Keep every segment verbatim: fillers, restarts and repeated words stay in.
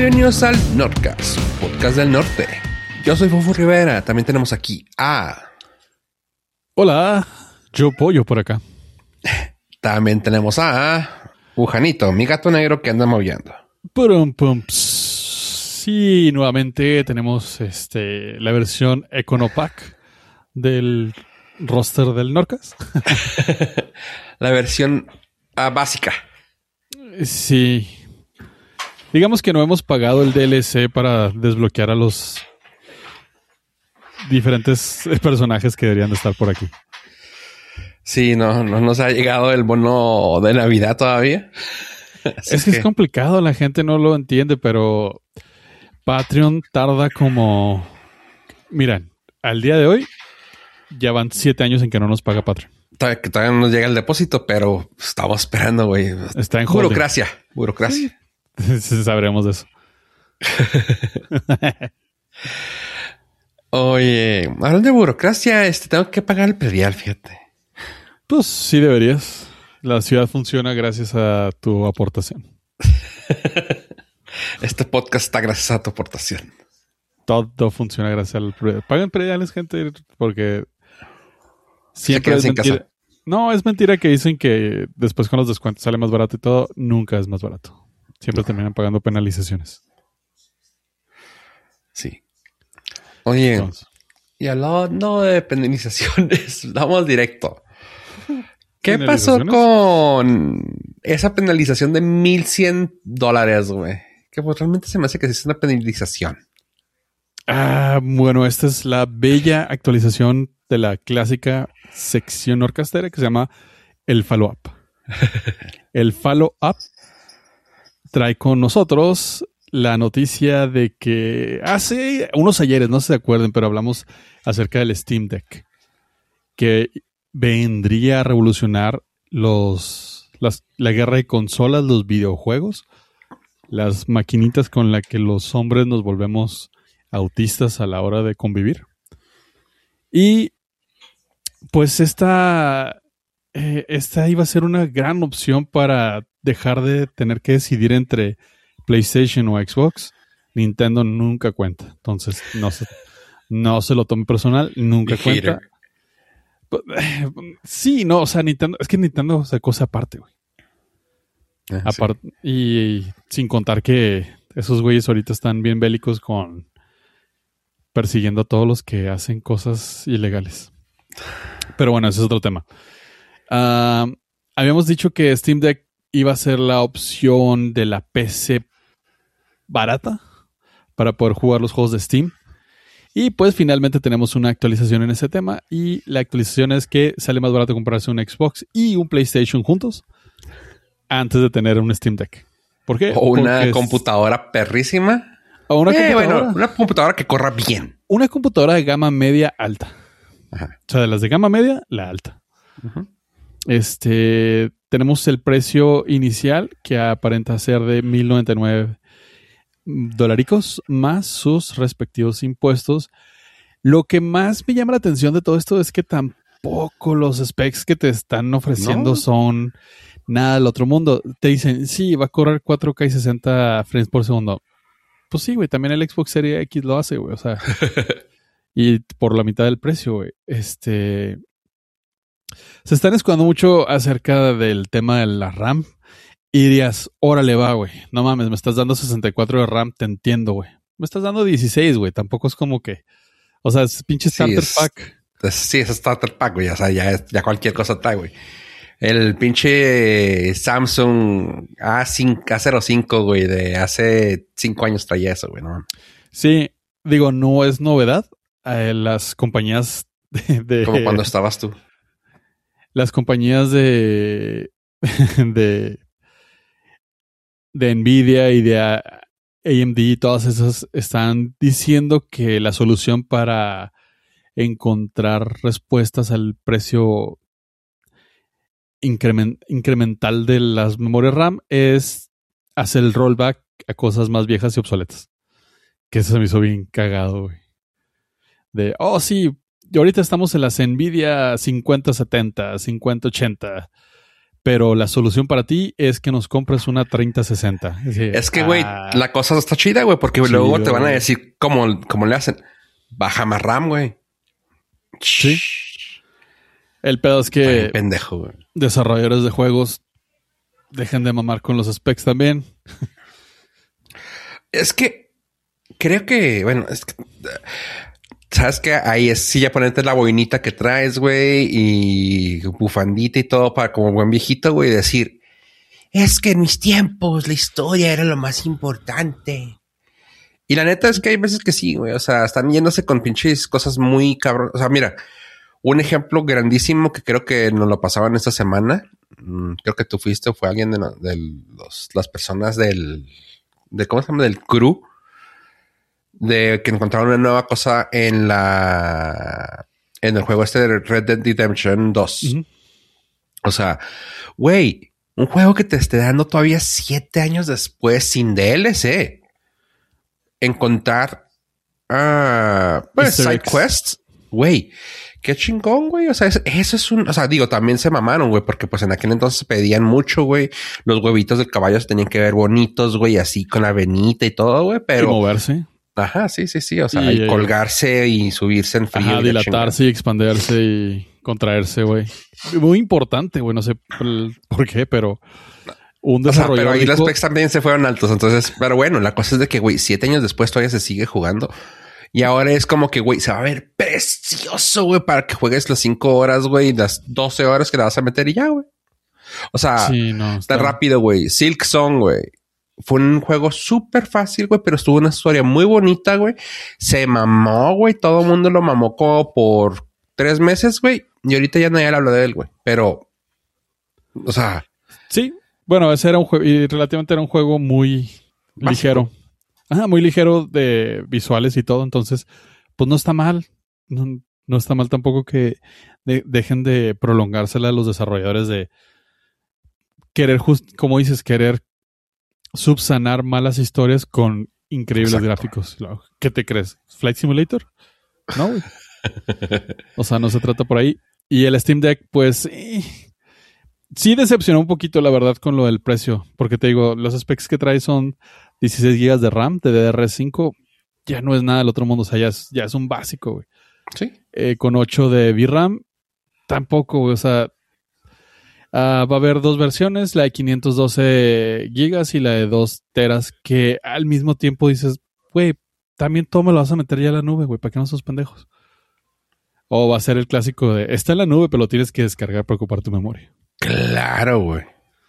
Bienvenidos al Nordcast, podcast del norte. Yo soy Fofo Rivera. También tenemos aquí a... Hola, yo Pollo por acá. También tenemos a... Ujanito, mi gato negro que anda maullando. Pum, pum, sí, nuevamente tenemos este la versión Econopack del roster del Nordcast. La versión uh, básica. Sí. Digamos que no hemos pagado el D L C para desbloquear a los diferentes personajes que deberían de estar por aquí. Sí, no, no nos ha llegado el bono de Navidad todavía. Así es que, que es complicado, la gente no lo entiende, pero Patreon tarda como... Miren, al día de hoy ya van siete años en que no nos paga Patreon. Todavía, que todavía no nos llega el depósito, pero estamos esperando, güey. Está en burocracia, holding. burocracia. Sí. Sabremos de eso. Oye, hablando de burocracia, este, tengo que pagar el predial, fíjate. Pues sí deberías. La ciudad funciona gracias a tu aportación. Este podcast está gracias a tu aportación. Todo funciona gracias al predial. Paguen prediales, gente, porque siempre es mentira. Casa. No, es mentira que dicen que después con los descuentos sale más barato y todo. Nunca es más barato. Siempre no. Terminan pagando penalizaciones. Sí. Oye, Entonces. y hablando de penalizaciones, vamos directo. ¿Qué pasó con esa penalización de mil cien dólares, güey? Que pues realmente se me hace que es una penalización. Ah, bueno, esta es la bella actualización de la clásica sección orcastera que se llama el follow-up. El follow-up trae con nosotros la noticia de que hace unos ayeres, no se acuerden, pero hablamos acerca del Steam Deck, que vendría a revolucionar los, las, la guerra de consolas, los videojuegos, las maquinitas con las que los hombres nos volvemos autistas a la hora de convivir. Y pues esta, eh, esta iba a ser una gran opción para dejar de tener que decidir entre PlayStation o Xbox. Nintendo nunca cuenta. Entonces no se, no se lo tome personal, nunca cuenta. Sí, no, o sea, Nintendo, es que Nintendo sacó esa parte, güey. Ah, Apart- sí. y, y sin contar que esos güeyes ahorita están bien bélicos con persiguiendo a todos los que hacen cosas ilegales. Pero bueno, ese es otro tema. Uh, habíamos dicho que Steam Deck iba a ser la opción de la P C barata para poder jugar los juegos de Steam. Y pues finalmente tenemos una actualización en ese tema. Y la actualización es que sale más barato comprarse un Xbox y un PlayStation juntos antes de tener un Steam Deck. ¿Por qué? O una Porque computadora es... perrísima. O una, eh, computadora, bueno, una computadora que corra bien. Una computadora de gama media alta. Ajá. O sea, de las de gama media, la alta. Uh-huh. Este, tenemos el precio inicial que aparenta ser de mil noventa y nueve dolaricos más sus respectivos impuestos. Lo que más me llama la atención de todo esto es que tampoco los specs que te están ofreciendo no. son nada del otro mundo. Te dicen, sí, va a correr cuatro K y sesenta frames por segundo. Pues sí, güey, también el Xbox Series X lo hace, güey, o sea, y por la mitad del precio, güey. Este, se están escudando mucho acerca del tema de la RAM y dirías, órale va, güey, no mames, me estás dando sesenta y cuatro de RAM, te entiendo, güey. Me estás dando dieciséis, güey, tampoco es como que, o sea, es pinche starter sí, es, pack. Es, sí, es starter pack, güey, o sea, ya, ya cualquier cosa trae, güey. El pinche Samsung A cero cinco, güey, de hace cinco años traía eso, güey, ¿no? Sí, digo, no es novedad. Eh, las compañías de, de... Como cuando estabas tú. Las compañías de... de... de Nvidia y de A M D, todas esas están diciendo que la solución para encontrar respuestas al precio increment, incremental de las memorias RAM es hacer el rollback a cosas más viejas y obsoletas. Que eso se me hizo bien cagado, güey. De, oh sí, y ahorita estamos en las Nvidia cincuenta setenta, cincuenta ochenta, Pero la solución para ti es que nos compres una treinta sesenta. Es, decir, es que, güey, ah, la cosa está chida, güey, porque chido. Luego te van a decir cómo, cómo le hacen. Baja más RAM, güey. Sí. El pedo es que Ay, pendejo, güey. Desarrolladores de juegos dejen de mamar con los specs también. Es que creo que, bueno, es que... ¿Sabes qué? Ahí es sí ya ponerte la boinita que traes, güey, y bufandita y todo para como buen viejito, güey, decir, es que en mis tiempos la historia era lo más importante. Y la neta es que hay veces que sí, güey, o sea, están yéndose con pinches cosas muy cabrón. O sea, mira, un ejemplo grandísimo que creo que nos lo pasaban esta semana, creo que tú fuiste o fue alguien de, de los, las personas del, de, ¿cómo se llama? Del crew. De que encontraron una nueva cosa en la... En el juego este de Red Dead Redemption dos. Uh-huh. O sea, güey, un juego que te esté dando todavía siete años después sin D L C. Encontrar... Uh, pues, side quests. Güey, qué chingón, güey. O sea, eso, eso es un... O sea, digo, también se mamaron, güey. Porque pues en aquel entonces pedían mucho, güey. Los huevitos del caballo se tenían que ver bonitos, güey. Así con la venita y todo, güey. Pero... Y moverse. Ajá, sí, sí, sí. O sea, y, y colgarse y subirse en frío. Ajá, y dilatarse y expandirse y contraerse, güey. Muy importante, güey. No sé por qué, pero un desarrollo. O sea, pero ahí los specs también se fueron altos. Entonces, pero bueno, la cosa es de que, güey, siete años después todavía se sigue jugando. Y ahora es como que, güey, se va a ver precioso, güey, para que juegues las cinco horas, güey, las doce horas que le vas a meter y ya, güey. O sea, sí, no, está rápido, güey. Silk Song, güey. Fue un juego súper fácil, güey, pero estuvo una historia muy bonita, güey. Se mamó, güey. Todo el mundo lo mamó como por tres meses, güey. Y ahorita ya nadie habla de él, güey. Pero, o sea... Sí. Bueno, ese era un juego... Y relativamente era un juego muy básico. Ligero. Ajá, muy ligero de visuales y todo. Entonces, pues no está mal. No, no está mal tampoco que de, dejen de prolongársela a los desarrolladores de querer, just, como dices, querer subsanar malas historias con increíbles Exacto. gráficos. ¿Qué te crees? ¿Flight Simulator? No, güey. O sea, no se trata por ahí. Y el Steam Deck, pues... Eh, sí decepcionó un poquito, la verdad, con lo del precio. Porque te digo, los specs que trae son dieciséis gigas de RAM, de D D R cinco. Ya no es nada del otro mundo. O sea, ya es, ya es un básico, güey. Sí. Eh, con ocho de V RAM, tampoco, güey. O sea... Uh, va a haber dos versiones, la de quinientos doce gigas y la de dos teras, que al mismo tiempo dices, güey, también todo me lo vas a meter ya a la nube, güey, ¿para qué no sos pendejos? O va a ser el clásico de, está en la nube, pero lo tienes que descargar para ocupar tu memoria. Claro, güey.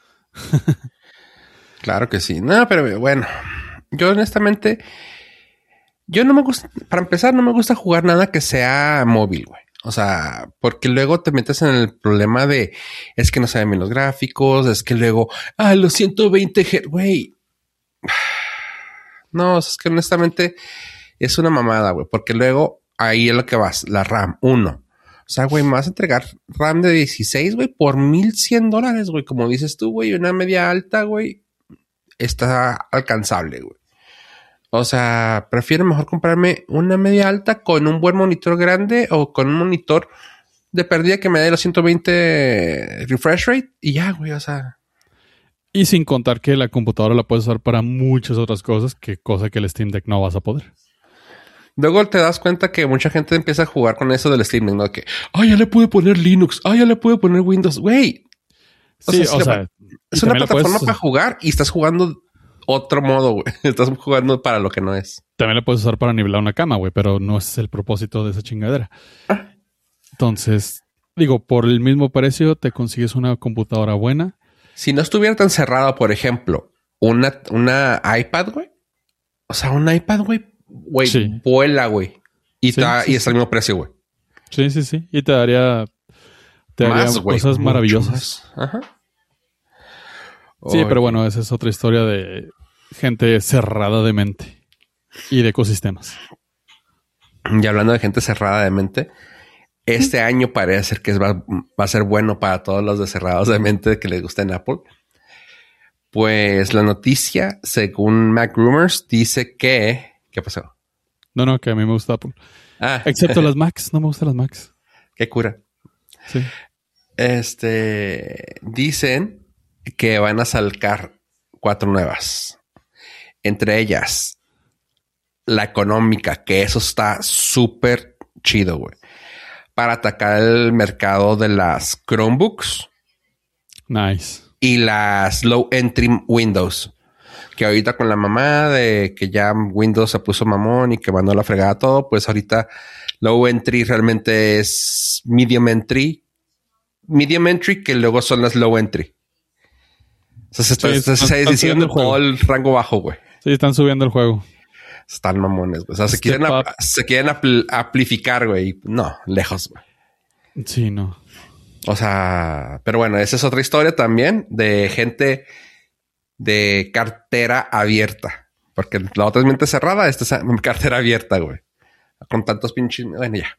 Claro que sí. No, pero bueno, yo honestamente, yo no me gusta, para empezar, no me gusta jugar nada que sea móvil, güey. O sea, porque luego te metes en el problema de es que no saben bien los gráficos, es que luego, ah, los ciento veinte Hz, güey. No, es que honestamente es una mamada, güey, porque luego ahí es lo que vas, la RAM, uno. O sea, güey, me vas a entregar RAM de dieciséis, güey, por mil cien dólares, güey. Como dices tú, güey, una media alta, güey, está alcanzable, güey. O sea, prefiero mejor comprarme una media alta con un buen monitor grande o con un monitor de pérdida que me dé los ciento veinte refresh rate y ya, güey, o sea. Y sin contar que la computadora la puedes usar para muchas otras cosas, que cosa que el Steam Deck no vas a poder. Luego te das cuenta que mucha gente empieza a jugar con eso del Steam Deck, ¿no? Que, ah, ya le pude poner Linux, ah, ya le pude poner Windows, güey. O sí, sea, o sea, es una plataforma puedes... para jugar y estás jugando otro modo, güey. Estás jugando para lo que no es. También la puedes usar para nivelar una cama, güey, pero no es el propósito de esa chingadera. Ah. Entonces, digo, por el mismo precio te consigues una computadora buena. Si no estuviera tan cerrado, por ejemplo, una, una iPad, güey. O sea, un iPad, güey, güey, sí. vuela, güey. Y, sí, está, sí, y está al mismo precio, güey. Sí, sí, sí. Y te daría, te daría más, cosas wey, maravillosas. Más. Ajá. Sí, oh, pero bueno, esa es otra historia de gente cerrada de mente y de ecosistemas. Y hablando de gente cerrada de mente, este ¿Mm? año parece ser que va, va a ser bueno para todos los de cerrados de mente que les gusta en Apple. Pues la noticia, según Mac Rumors, dice que... ¿Qué pasó? No, no, que a mí me gusta Apple. Ah. Excepto las Macs, no me gustan las Macs. Qué cura. Sí. Este, dicen que van a sacar cuatro nuevas. Entre ellas, la económica, que eso está súper chido, güey. Para atacar el mercado de las Chromebooks. Nice. Y las low entry Windows. Que ahorita con la mamá de que ya Windows se puso mamón y que mandó a la fregada todo, pues ahorita low entry realmente es medium entry. Medium entry que luego son las low entry. O sea, se está, sí, se, están, se están diciendo todo el rango bajo, güey. Sí, están subiendo el juego. Están mamones, güey. O sea, se quieren, ap- se quieren apl- amplificar, güey. No, lejos, güey. Sí, no. O sea, pero bueno, esa es otra historia también de gente de cartera abierta. Porque la otra es mente cerrada, esta es cartera abierta, güey. Con tantos pinches... Bueno, ya.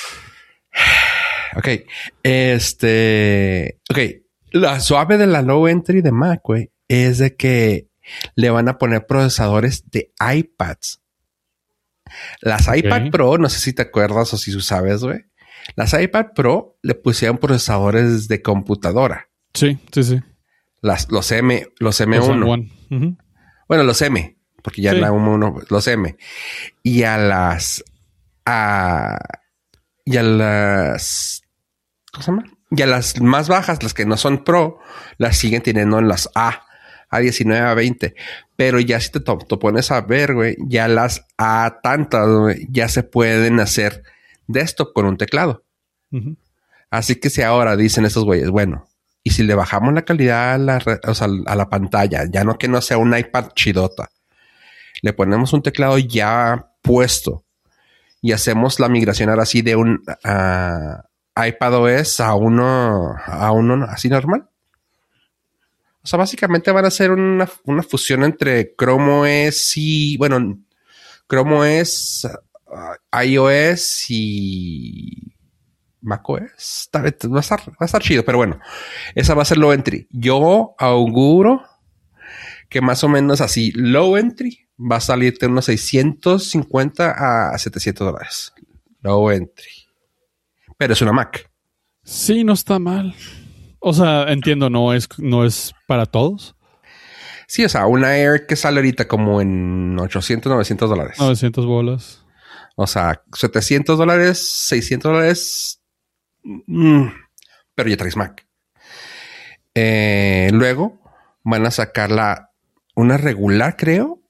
Ok. Este... Ok. La suave de la low entry de Mac, güey, es de que le van a poner procesadores de iPads. Las okay. iPad Pro, no sé si te acuerdas o si tú sabes, güey. Las iPad Pro le pusieron procesadores de computadora. Sí, sí, sí. Las, los M, los M uno. Uh-huh. Bueno, los M, porque ya sí. La M uno, los M. Y a las... A, y a las... ¿Cómo se llama? Y a las más bajas, las que no son Pro, las siguen teniendo en las A. A diecinueve, A veinte. Pero ya si te, to- te pones a ver, güey, ya las A tantas, güey, ya se pueden hacer desktop con un teclado. Uh-huh. Así que si ahora dicen estos güeyes, bueno, y si le bajamos la calidad a la, re- o sea, a la pantalla, ya no que no sea un iPad chidota, le ponemos un teclado ya puesto y hacemos la migración ahora sí de un uh, iPadOS a uno, a uno así normal. O sea, básicamente van a ser una, una fusión entre Chrome O S y... Bueno, Chrome O S, uh, iOS y... macOS. Va a estar, va a estar chido, pero bueno. Esa va a ser low entry. Yo auguro que más o menos así, low entry va a salir de unos seiscientos cincuenta a setecientos dólares. Low entry. Pero es una Mac. Sí, no está mal. O sea, entiendo, no es, no es para todos. Sí, o sea, una Air que sale ahorita como en ochocientos, novecientos dólares. novecientos bolas. O sea, setecientos dólares, seiscientos dólares. Mm, pero ya traes Mac. Eh, luego van a sacar la, una regular, creo.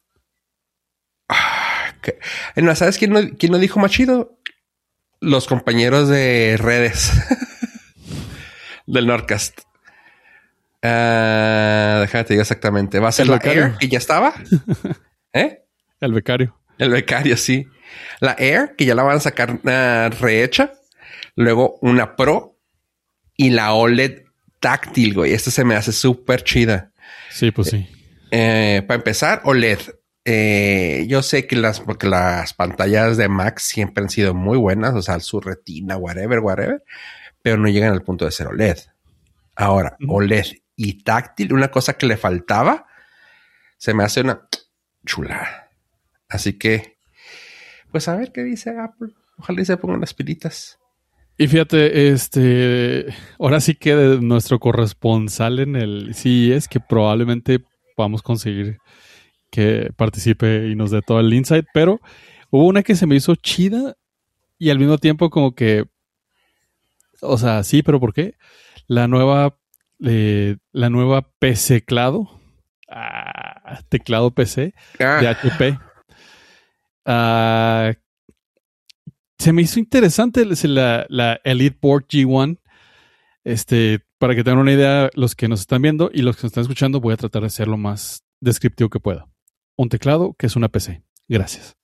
Ah, que, no, ¿sabes quién no, quién no dijo más chido? Los compañeros de redes. Del Nordcast. Uh, déjame te digo exactamente. Va a ser el la becario. Air, que ya estaba. ¿Eh? El becario. El becario, sí. La Air, que ya la van a sacar uh, rehecha. Luego una Pro. Y la O L E D táctil, güey. Esta se me hace súper chida. Sí, pues sí. Eh, para empezar, O L E D. Eh, yo sé que las, porque las pantallas de Mac siempre han sido muy buenas. O sea, su retina, whatever, whatever. Pero no llegan al punto de ser O L E D. Ahora, mm. O L E D y táctil, una cosa que le faltaba, se me hace una chula. Así que, pues a ver qué dice Apple. Ojalá y se pongan las pilitas. Y fíjate, este, ahora sí que nuestro corresponsal en el C E S, que probablemente podamos conseguir que participe y nos dé todo el insight, pero hubo una que se me hizo chida y al mismo tiempo como que, o sea, sí, pero ¿por qué? La nueva, eh, la nueva P C-clado, ah, teclado P C ah. de H P. Ah, se me hizo interesante la, la EliteBoard G uno. Este, para que tengan una idea, los que nos están viendo y los que nos están escuchando, voy a tratar de ser lo más descriptivo que pueda. Un teclado que es una P C. Gracias.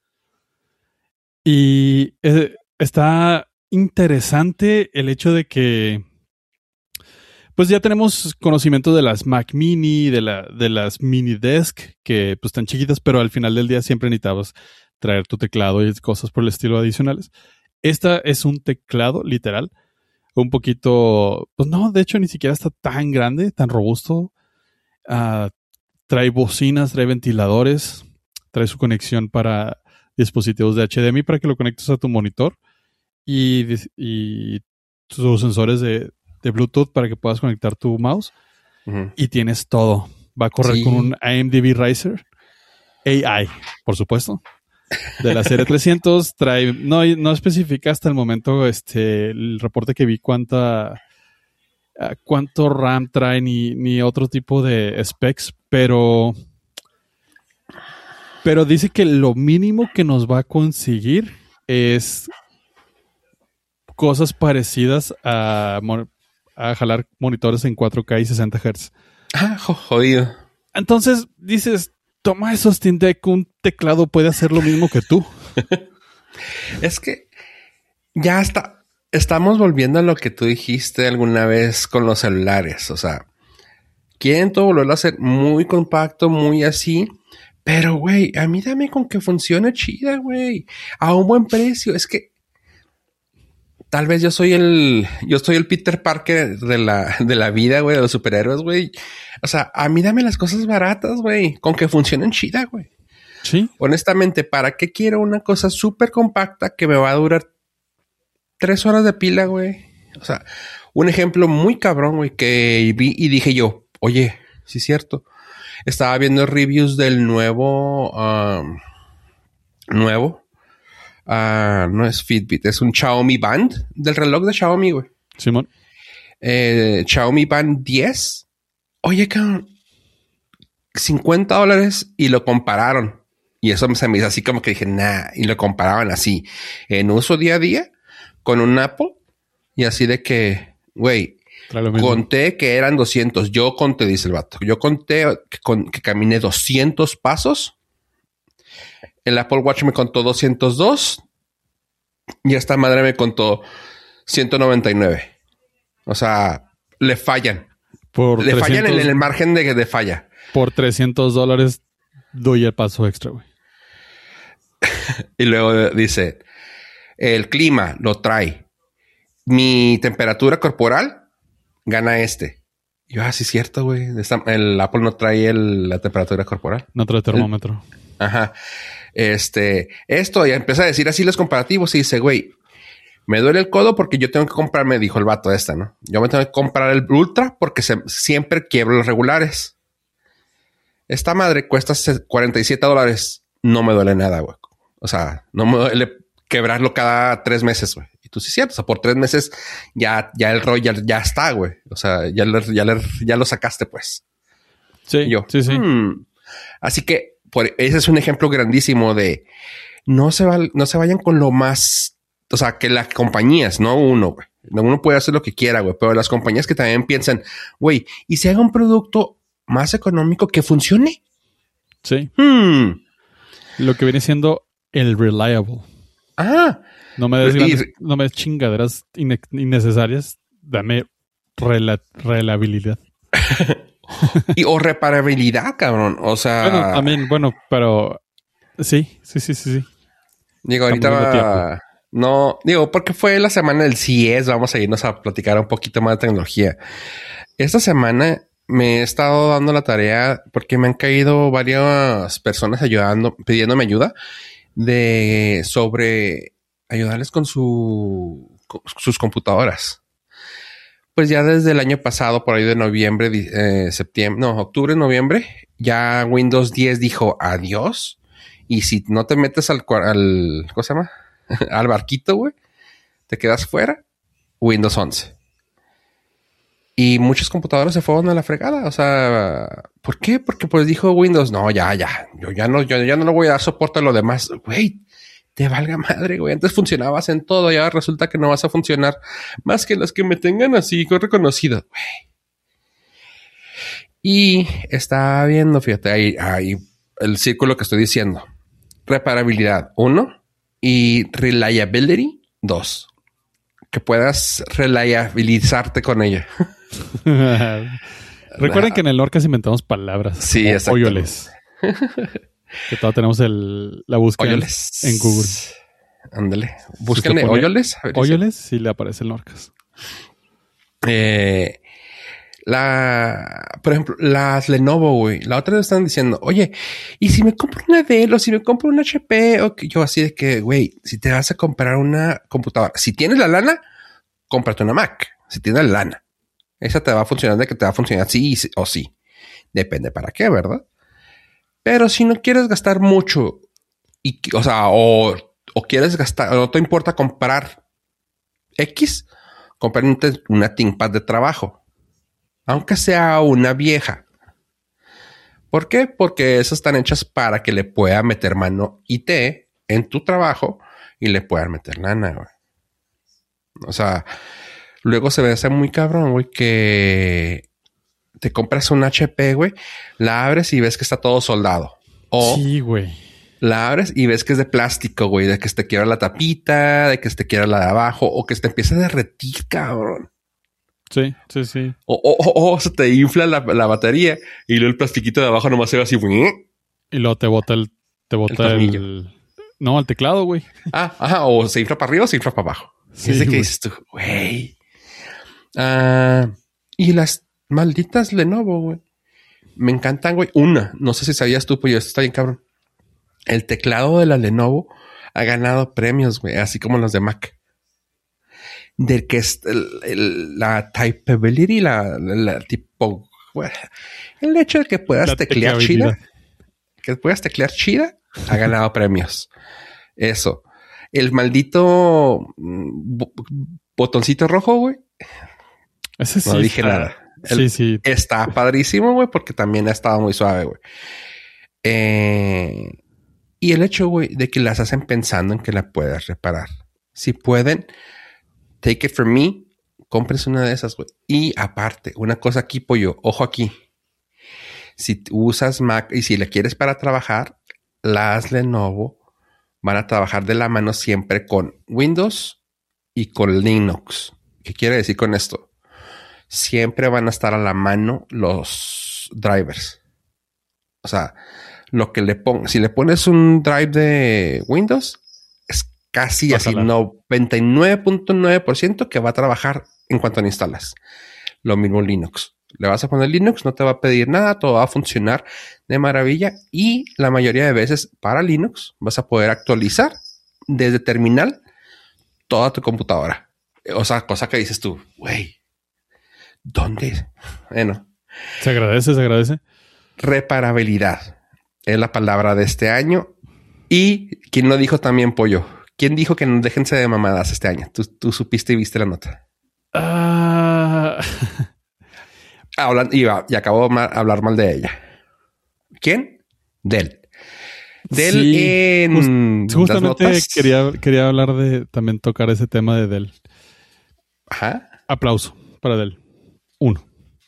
Y eh, está interesante el hecho de que pues ya tenemos conocimiento de las Mac Mini, de, la, de las Mini Desk, que pues están chiquitas, pero al final del día siempre necesitabas traer tu teclado y cosas por el estilo adicionales. Esta es un teclado, literal, un poquito, pues no, de hecho ni siquiera está tan grande, tan robusto. Uh, trae bocinas, trae ventiladores, trae su conexión para dispositivos de H D M I para que lo conectes a tu monitor y, y tus sensores de de Bluetooth para que puedas conectar tu mouse. Uh-huh. Y tienes todo. Va a correr sí. con un A M D Ryzen A I, por supuesto. De la serie trescientos trae, no, no especifica hasta el momento este el reporte que vi cuánta uh, cuánto RAM trae ni, ni otro tipo de specs, pero pero dice que lo mínimo que nos va a conseguir es cosas parecidas a, a jalar monitores en cuatro K y sesenta hertz. Ah, jodido. Entonces dices, toma eso, Steam Deck, un teclado puede hacer lo mismo que tú. Es que ya está, estamos volviendo a lo que tú dijiste alguna vez con los celulares. O sea, quieren todo volverlo a hacer muy compacto, muy así. Pero, güey, a mí dame con que funcione chida, güey. A un buen precio. Es que tal vez yo soy el, yo soy el Peter Parker de la, de la vida, güey, de los superhéroes, güey. O sea, a mí dame las cosas baratas, güey, con que funcionen chida, güey. Sí. Honestamente, ¿para qué quiero una cosa súper compacta que me va a durar tres horas de pila, güey? O sea, un ejemplo muy cabrón, güey, que vi y dije yo, oye, sí es cierto. Estaba viendo reviews del nuevo, um, nuevo. Uh, no es Fitbit, es un Xiaomi Band del reloj de Xiaomi, güey. Simón. Eh, Xiaomi Band diez. Oye, cabrón, cincuenta dólares y lo compararon. Y eso se me hizo así como que dije, nah, y lo comparaban así. En uso día a día con un Apple y así de que, güey, conté que eran doscientos. Yo conté, dice el vato. Yo conté que, con, que caminé doscientos pasos. El Apple Watch me contó doscientos dos y esta madre me contó ciento noventa y nueve. O sea, le fallan. Por le trescientos, fallan en el margen de, de falla. Por trescientos dólares doy el paso extra, güey. Y luego dice, el clima lo trae. Mi temperatura corporal gana este. Y yo, ah, sí es cierto, güey. El Apple no trae el, la temperatura corporal. No trae termómetro. El, ajá. Este, esto, y empieza a decir así los comparativos y dice, güey, me duele el codo porque yo tengo que comprarme, dijo el vato esta, ¿no? Yo me tengo que comprar el Ultra porque se, siempre quiebro los regulares. Esta madre cuesta cuarenta y siete dólares. No me duele nada, güey. O sea, no me duele quebrarlo cada tres meses, güey. Y tú sí es cierto, o sea, por tres meses ya, ya el rollo ya, ya está, güey. O sea, ya, le, ya, le, ya lo sacaste, pues. Sí, y yo, sí, sí. Hmm. Así que por, ese es un ejemplo grandísimo de no se, va, no se vayan con lo más, o sea, que las compañías, no uno, güey. Uno puede hacer lo que quiera, güey, pero las compañías que también piensan, güey, ¿y si haga un producto más económico que funcione? Sí. Hmm. Lo que viene siendo el reliable. Ah. No me des, grandes, no me des chingaderas ine- innecesarias. Dame rela- reliabilidad. Y o reparabilidad, cabrón. O sea... Bueno, también, bueno, pero... Sí, sí, sí, sí, sí. Digo, ahorita va... No, digo, porque fue la semana del C E S. Vamos a irnos a platicar un poquito más de tecnología. Esta semana me he estado dando la tarea porque me han caído varias personas ayudando, pidiéndome ayuda de sobre ayudarles con su con sus computadoras. Pues ya desde el año pasado, por ahí de noviembre, eh, septiembre, no, octubre, noviembre, ya Windows diez dijo adiós. Y si no te metes al, al ¿cómo se llama? al barquito, güey, te quedas fuera. Windows once. Y muchos computadores se fueron a la fregada. O sea, ¿por qué? Porque pues dijo Windows, no, ya, ya, yo ya no, yo ya no le voy a dar soporte a lo demás. Güey, te valga madre, güey. Antes funcionabas en todo y ahora resulta que no vas a funcionar más que las que me tengan así reconocidas, güey. Y está viendo, fíjate, ahí, ahí el círculo que estoy diciendo. Reparabilidad, uno. Y reliability, dos. Que puedas reliabilizarte con ella. Recuerden que en el Norcas inventamos palabras. Sí, exacto. Oyoles. Que todavía tenemos el, la búsqueda Oyoles. En Google. Ándale. Búsquenle Oyoles. Oyoles, sí le aparece el Norcas. Eh... La, por ejemplo, las Lenovo, güey. La otra vez están diciendo, oye, ¿y si me compro una Dell o si me compro una H P? O que yo así de que, güey, si te vas a comprar una computadora, si tienes la lana, cómprate una Mac. Si tienes la lana. Esa te va a funcionar de que te va a funcionar sí o sí. Depende para qué, ¿verdad? Pero si no quieres gastar mucho, y, o sea, o, o quieres gastar, no te importa comprar X, comprar una ThinkPad de trabajo. Aunque sea una vieja. ¿Por qué? Porque esas están hechas para que le pueda meter mano I T en tu trabajo y le puedan meter lana, güey. O sea, luego se ve hacer muy cabrón, güey, que te compras un H P, güey, la abres y ves que está todo soldado. O sí, güey. La abres y ves que es de plástico, güey, de que se te quiebra la tapita, de que se te quiebra la de abajo o que se te empieza a derretir, cabrón. Sí, sí, sí. O, o, o, o se te infla la, la batería y luego el plastiquito de abajo nomás se ve así, güey. Y luego te bota el... Te bota el... el... No, el teclado, güey. Ah, ajá. O se infla para arriba o se infla para abajo. Sí, es de que dices tú, güey. Uh, y las malditas Lenovo, güey. Me encantan, güey. Una, no sé si sabías tú, pues esto está bien cabrón. El teclado de la Lenovo ha ganado premios, güey. Así como los de Mac. De que es el, el, la typeability, la, la, la tipo... Bueno, el hecho de que puedas la teclear chida. Que puedas teclear chida. Ha ganado premios. Eso. El maldito botoncito rojo, güey. Ese sí. No dije está... nada. Sí, El, sí. Está padrísimo, güey, porque también ha estado muy suave, güey. Eh, y el hecho, güey, de que las hacen pensando en que la puedas reparar. Si pueden, take it from me, compres una de esas, güey. Y aparte, una cosa aquí, pollo, ojo aquí. Si usas Mac y si la quieres para trabajar, las Lenovo van a trabajar de la mano siempre con Windows y con Linux. ¿Qué quiere decir con esto? Siempre van a estar a la mano los drivers. O sea, lo que le pongas, si le pones un drive de Windows, es casi así noventa y nueve punto nueve por ciento que va a trabajar en cuanto lo instalas. Lo mismo Linux. Le vas a poner Linux, no te va a pedir nada, todo va a funcionar de maravilla y la mayoría de veces para Linux vas a poder actualizar desde terminal toda tu computadora. O sea, cosa que dices tú, güey, ¿dónde? Bueno. Se agradece, se agradece. Reparabilidad es la palabra de este año. Y ¿quién lo dijo también, pollo? ¿Quién dijo que no déjense de mamadas este año? Tú, tú supiste y viste la nota. Ah... Uh... Hablan, y, y acabo de hablar mal de ella. ¿Quién? Dell. Dell sí, en just, justamente las notas. Quería, quería hablar de también tocar ese tema de Dell. Ajá. Aplauso para Dell. Uno.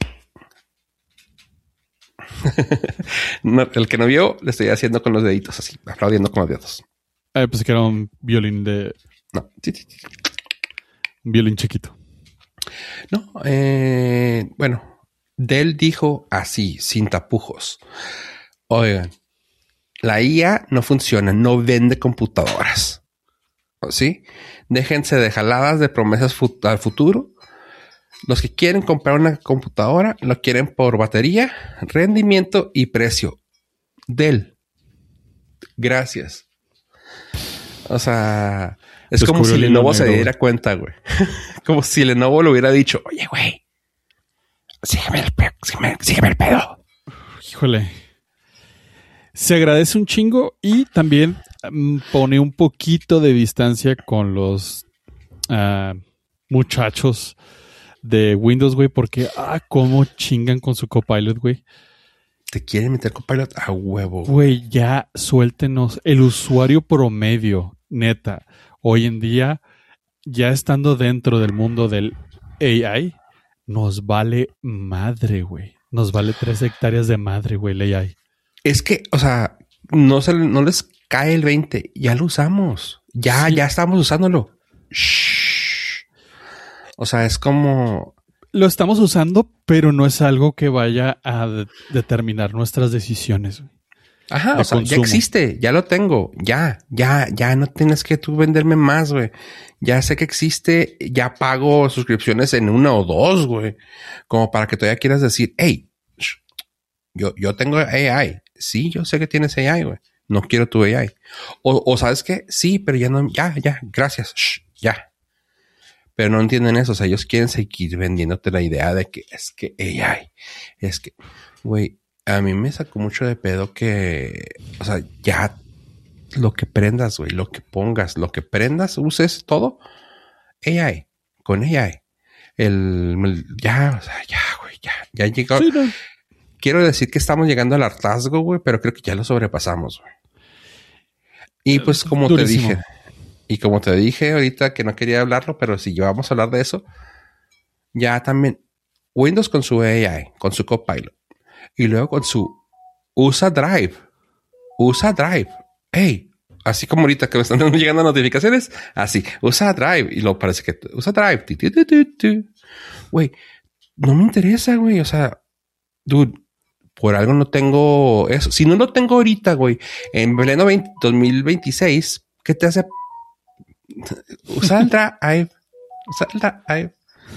No, el que no vio, le estoy haciendo con los deditos así, aplaudiendo con los dedos. Eh, pues que era un violín de... No. Un violín chiquito. No, eh, bueno. Dell dijo así, sin tapujos. Oigan, la I A no funciona, no vende computadoras. ¿Sí? Déjense de jaladas de promesas fut- al futuro. Los que quieren comprar una computadora lo quieren por batería, rendimiento y precio. Dell. Gracias. O sea, es como si Lenovo se diera cuenta, güey. Como si Lenovo lo hubiera dicho, oye, güey. Sígueme el, pe- sígueme, sígueme el pedo. Híjole. Se agradece un chingo y también um, pone un poquito de distancia con los uh, muchachos de Windows, güey, porque, ah, cómo chingan con su Copilot, güey. ¿Te quieren meter Copilot a huevo? Güey, ya suéltenos. El usuario promedio, neta, hoy en día, ya estando dentro del mundo del A I, nos vale madre, güey. Nos vale tres hectáreas de madre, güey, el A I. Es que, o sea, no, se, no les cae el veinte. Ya lo usamos. Ya, sí. ya estamos usándolo. Shh. O sea, es como... Lo estamos usando, pero no es algo que vaya a de- determinar nuestras decisiones, güey. Ajá, o sea, consumo. Ya existe, ya lo tengo, ya, ya, ya no tienes que tú venderme más, güey. Ya sé que existe, ya pago suscripciones en una o dos, güey. Como para que todavía quieras decir, hey, yo, yo tengo A I. Sí, yo sé que tienes A I, güey. No quiero tu A I. O, o ¿sabes qué? Sí, pero ya no, ya, ya, gracias, shh, ya. Pero no entienden eso. O sea, ellos quieren seguir vendiéndote la idea de que es que A I, es que, güey, a mí me sacó mucho de pedo que, o sea, ya lo que prendas, güey, lo que pongas, lo que prendas, uses todo A I, con A I. El, el ya, o sea, ya, güey, ya, ya llegó. Sí, no. Quiero decir que estamos llegando al hartazgo, güey, pero creo que ya lo sobrepasamos, güey. Y pues como Durísimo. te dije, y como te dije ahorita que no quería hablarlo, pero si ya vamos a hablar de eso, ya también Windows con su A I, con su Copilot, y luego con su usa Drive, usa Drive, hey, así como ahorita que me están llegando notificaciones, así, usa Drive, y lo parece que usa Drive, güey, no me interesa, güey, o sea, dude, por algo no tengo eso. Si no lo tengo ahorita, güey, en pleno dos mil veintiséis, ¿qué te hace? Usa el Drive. Usa el Drive.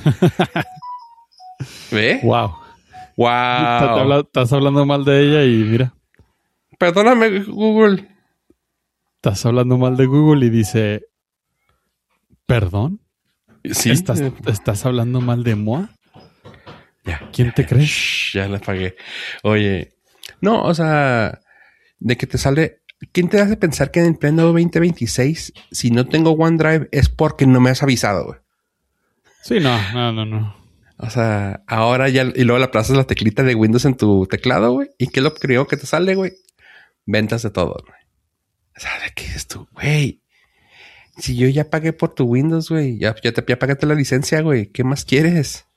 ¿Ve? Wow. Wow. Estás hablando mal de ella y mira. Perdóname, Google. Estás hablando mal de Google y dice, ¿perdón? Sí. ¿Estás, ¿estás hablando mal de Moa? Ya, ¿Quién ya, te ya, cree? Shh, ya la pagué. Oye, no, o sea, de que te sale. ¿Quién te hace pensar que en el pleno veinte veintiséis, si no tengo OneDrive, es porque no me has avisado, güey? Sí, no, no, no, no. O sea, ahora ya, y luego le aplazas la teclita de Windows en tu teclado, güey. ¿Y qué es lo primero que te sale, güey? Ventas de todo, güey. O sea, ¿de qué es tú, güey? Si yo ya pagué por tu Windows, güey, ya, ya, te, ya pagaste la licencia, güey. ¿Qué más quieres?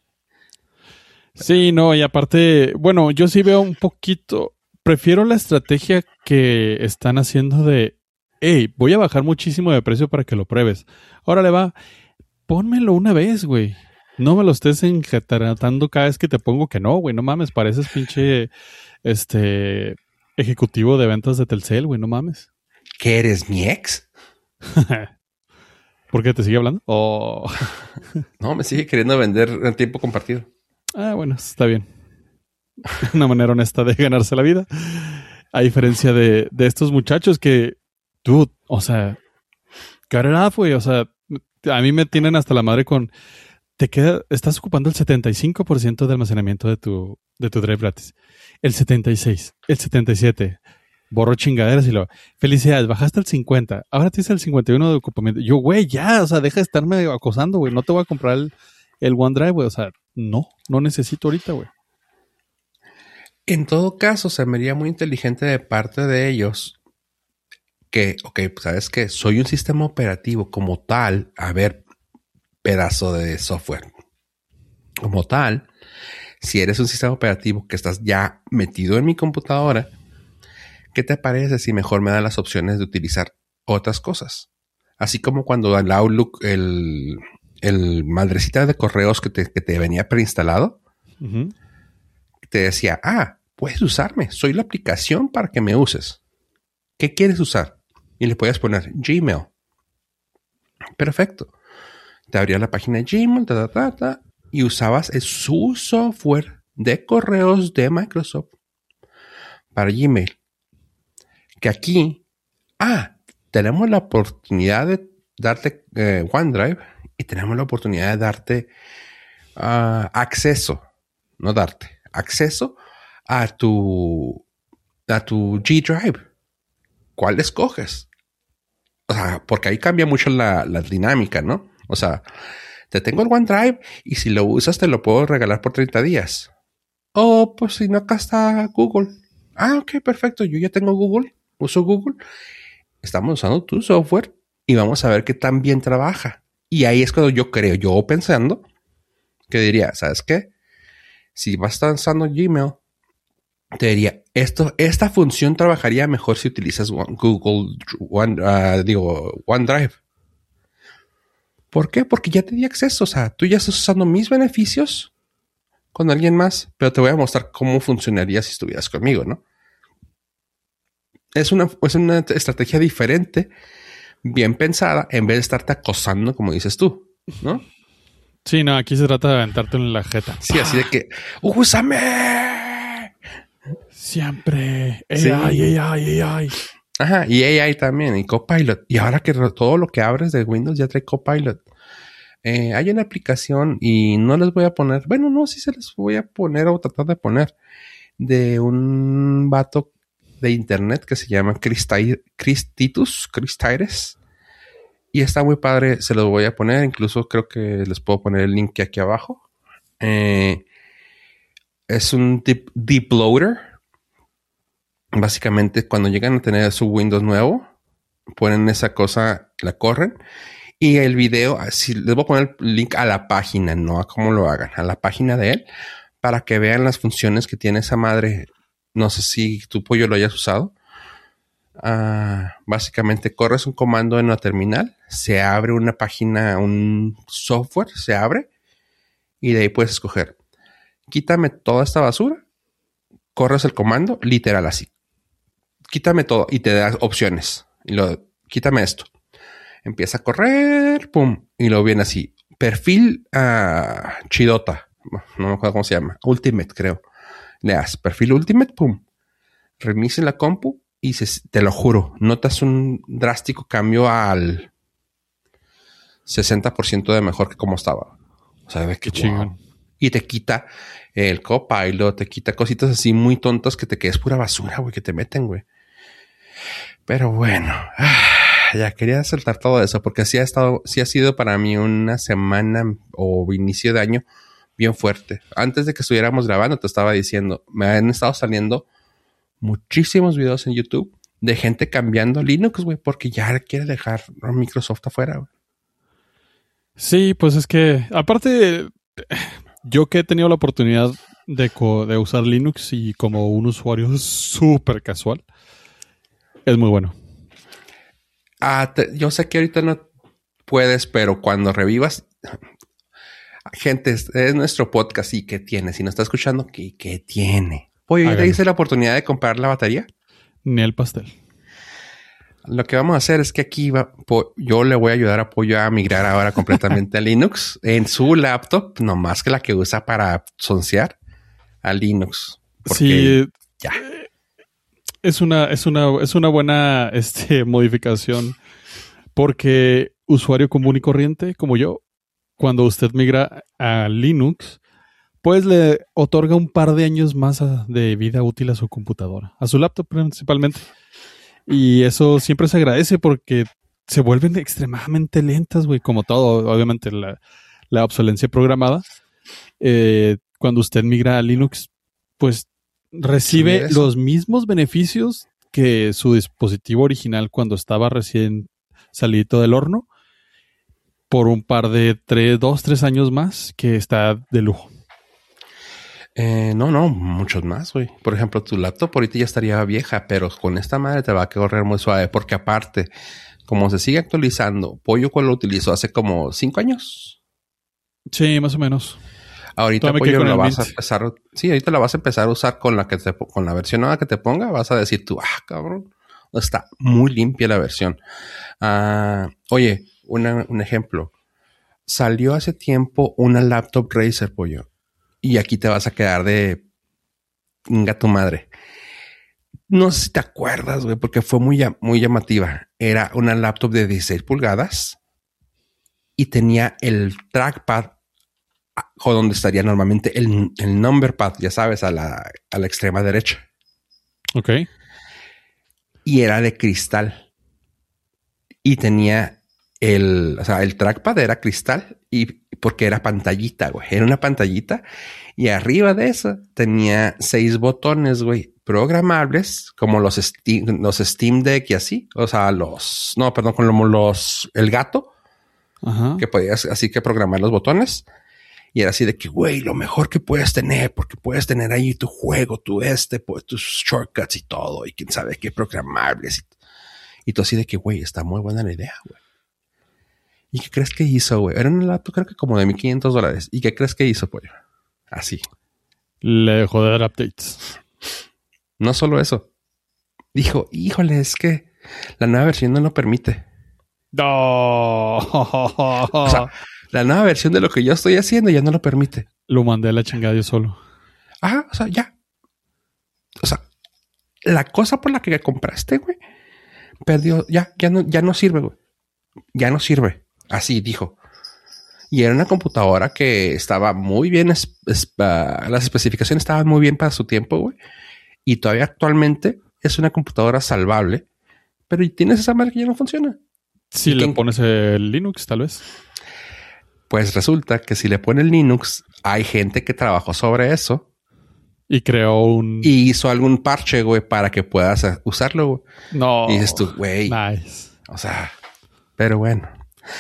Sí, no, y aparte, bueno, yo sí veo un poquito, prefiero la estrategia que están haciendo de, hey, voy a bajar muchísimo de precio para que lo pruebes. Órale, va, pónmelo una vez, güey. No me lo estés enjatando cada vez que te pongo que no, güey. No mames, pareces pinche, este, ejecutivo de ventas de Telcel, güey, no mames. ¿Qué eres, mi ex? ¿Por qué te sigue hablando? Oh. No, me sigue queriendo vender en tiempo compartido. Ah, bueno, está bien. Una manera honesta de ganarse la vida. A diferencia de, de estos muchachos que, dude, o sea, cut it off, güey. O sea, a mí me tienen hasta la madre con, te queda, estás ocupando el setenta y cinco por ciento de almacenamiento de tu, de tu drive gratis. El setenta y seis, el setenta y siete. Borro chingaderas y lo, felicidades, bajaste el cincuenta. Ahora tienes el cincuenta y uno de ocupamiento. Yo, güey, ya, o sea, deja de estarme acosando, güey. No te voy a comprar el, el OneDrive, güey. O sea, no, no necesito ahorita, güey. En todo caso, se me haría muy inteligente de parte de ellos que, ok, pues sabes que soy un sistema operativo como tal, a ver, pedazo de software. Como tal, si eres un sistema operativo que estás ya metido en mi computadora, ¿qué te parece si mejor me dan las opciones de utilizar otras cosas? Así como cuando el Outlook, el, el madrecita de correos que te, que te venía preinstalado, uh-huh. te decía, ah, puedes usarme, soy la aplicación para que me uses. ¿Qué quieres usar? Y le podías poner Gmail. Perfecto. Te abría la página de Gmail, ta, ta, ta, ta, y usabas el, su software de correos de Microsoft para Gmail. Que aquí, ah, tenemos la oportunidad de darte eh, OneDrive y tenemos la oportunidad de darte uh, acceso, no darte, acceso a tu, a tu G Drive. ¿Cuál escoges? O sea, porque ahí cambia mucho la, la dinámica, ¿no? O sea, te tengo el OneDrive y si lo usas te lo puedo regalar por treinta días. Oh, pues si no, acá está Google. Ah, ok, perfecto. Yo ya tengo Google. Uso Google. Estamos usando tu software y vamos a ver qué tan bien trabaja. Y ahí es cuando yo creo, yo pensando, que diría, ¿sabes qué? Si vas a estar usando Gmail, te diría, esto, esta función trabajaría mejor si utilizas Google One, uh, digo, OneDrive. ¿Por qué? Porque ya te di acceso. O sea, tú ya estás usando mis beneficios con alguien más, pero te voy a mostrar cómo funcionaría si estuvieras conmigo, ¿no? Es una, es una estrategia diferente, bien pensada, en vez de estarte acosando, como dices tú, ¿no? Sí, no, aquí se trata de aventarte en la jeta. Sí, así de que, ¡úsame! Siempre. Sí. A I, A I, A I. Ajá, y A I también, y Copilot. Y ahora que todo lo que abres de Windows ya trae Copilot. Eh, hay una aplicación y no les voy a poner, bueno, no, sí se les voy a poner o tratar de poner, de un vato de internet que se llama Christai- Christitus, Christires. Y está muy padre, se los voy a poner, incluso creo que les puedo poner el link aquí abajo. Eh, es un deep, deep loader. Básicamente, cuando llegan a tener su Windows nuevo, ponen esa cosa, la corren. Y el video, así les voy a poner el link a la página, no a cómo lo hagan, a la página de él, para que vean las funciones que tiene esa madre. No sé si tu pollo lo hayas usado. Uh, básicamente corres un comando en la terminal, se abre una página, un software, se abre y de ahí puedes escoger. Quítame toda esta basura, corres el comando, literal así. Quítame todo y te da opciones. Y lo, quítame esto. Empieza a correr, pum, y luego viene así. Perfil uh, Chidota, no me acuerdo cómo se llama, Ultimate creo. Le das perfil Ultimate, pum. Reinicia la compu y se, te lo juro, notas un drástico cambio al sesenta por ciento de mejor que como estaba. O sea, ves que chingón. Wow. Y te quita el Copilot, te quita cositas así muy tontas que te quedes pura basura, güey, que te meten, güey. Pero bueno, ya quería saltar todo eso porque sí ha estado, sí ha sido para mí una semana o inicio de año bien fuerte. Antes de que estuviéramos grabando, te estaba diciendo, me han estado saliendo muchísimos videos en YouTube de gente cambiando Linux, güey, porque ya quiere dejar Microsoft afuera, güey. Sí, pues es que, aparte, yo que he tenido la oportunidad de, co- de usar Linux y como un usuario súper casual, es muy bueno. Ah, te, yo sé que ahorita no puedes, pero cuando revivas, gente, es, es nuestro podcast y ¿qué tiene? Si no está escuchando, ¿qué, qué tiene? Oye, ¿ya te hice la oportunidad de comprar la batería? Ni el pastel. Lo que vamos a hacer es que aquí va, po, yo le voy a ayudar a Pollo a migrar ahora completamente a Linux en su laptop, no más que la que usa para soncear a Linux. Sí, ya. Es una, es una, es una buena este, modificación porque usuario común y corriente como yo, cuando usted migra a Linux, pues le otorga un par de años más a, de vida útil a su computadora, a su laptop principalmente. Y eso siempre se agradece porque se vuelven extremadamente lentas, güey, como todo, obviamente la, la obsolencia programada. Eh, cuando usted migra a Linux, pues recibe los mismos beneficios que su dispositivo original cuando estaba recién salido del horno por un par de tres, dos, tres años más que está de lujo. Eh, no, no, muchos más, güey. Por ejemplo, tu laptop ahorita ya estaría vieja, pero con esta madre te va a correr muy suave, porque aparte, como se sigue actualizando, Pollo cuando lo utilizó hace como cinco años. Sí, más o menos. Ahorita Pollo la vas a empezar, sí, ahorita la vas a empezar a usar con la que te, con la versión nueva que te ponga, vas a decir tú, ah, cabrón, está muy limpia la versión. Uh, oye, una, un ejemplo. Salió hace tiempo una laptop Razer, Pollo. Y aquí te vas a quedar de inga tu madre. No sé si te acuerdas, güey, porque fue muy, muy llamativa. Era una laptop de dieciséis pulgadas y tenía el trackpad o donde estaría normalmente el, el number pad, ya sabes, a la, a la extrema derecha. Ok. Y era de cristal. Y tenía el, o sea, el trackpad era cristal y porque era pantallita, güey. Era una pantallita y arriba de eso tenía seis botones, güey, programables como los Steam, los Steam Deck y así. O sea, los, no, perdón, como los, el gato. Ajá. Que podías así que programar los botones. Y era así de que, güey, lo mejor que puedes tener, porque puedes tener ahí tu juego, tu este, pues, tus shortcuts y todo, y quién sabe qué programables. Y, y tú así de que, güey, está muy buena la idea, güey. ¿Y qué crees que hizo, güey? Era un laptop creo que como de mil quinientos dólares. ¿Y qué crees que hizo, pollo? Así. Le dejó de dar updates. No solo eso. Dijo, híjole, es que la nueva versión no lo permite. No. O sea, la nueva versión de lo que yo estoy haciendo ya no lo permite. Lo mandé a la chingada yo solo. Ah, o sea, ya. O sea, la cosa por la que compraste, güey, perdió, ya, ya no, ya no sirve, güey. Ya no sirve. Así dijo. Y era una computadora que estaba muy bien, es, es, uh, las especificaciones estaban muy bien para su tiempo, güey. Y todavía actualmente es una computadora salvable, pero tienes esa madre que ya no funciona. Si le pones el Linux, tal vez. Pues resulta que si le pones el Linux, hay gente que trabajó sobre eso. Y creó un... Y hizo algún parche, güey, para que puedas usarlo, güey. No. Y dices tú, güey. Nice. O sea, pero bueno.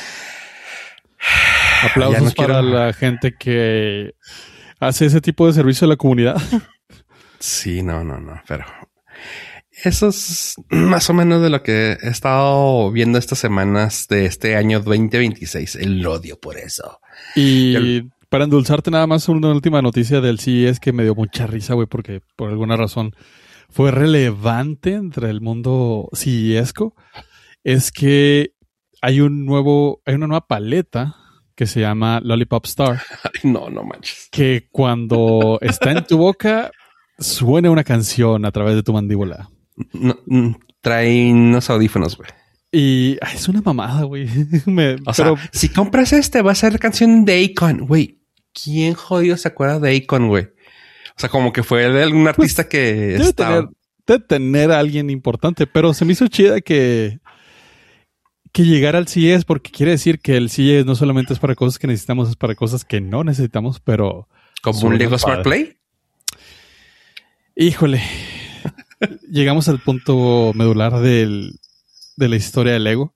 Aplausos no para quiero... la gente que hace ese tipo de servicio a la comunidad. Sí, no, no, no, pero eso es más o menos de lo que he estado viendo estas semanas de este año veinte veintiséis. El odio por eso. Y el... para endulzarte nada más una última noticia del C E S que me dio mucha risa, güey, porque por alguna razón fue relevante entre el mundo C E S-co. Es que hay un nuevo, hay una nueva paleta que se llama Lollipop Star. Ay, no, no manches. Que cuando está en tu boca, suena una canción a través de tu mandíbula. No, trae unos audífonos, güey. Y ay, es una mamada, güey. Me, o pero... sea, si compras este, va a ser canción de Akon, güey. ¿Quién jodido se acuerda de Akon, güey? O sea, como que fue de algún artista pues, que debe estaba... Tener, debe tener a alguien importante, pero se me hizo chida que... que llegara al C E S, porque quiere decir que el C E S no solamente es para cosas que necesitamos, es para cosas que no necesitamos, pero... ¿Como un Lego Smart Play? Híjole. Llegamos al punto medular del, de la historia del Lego.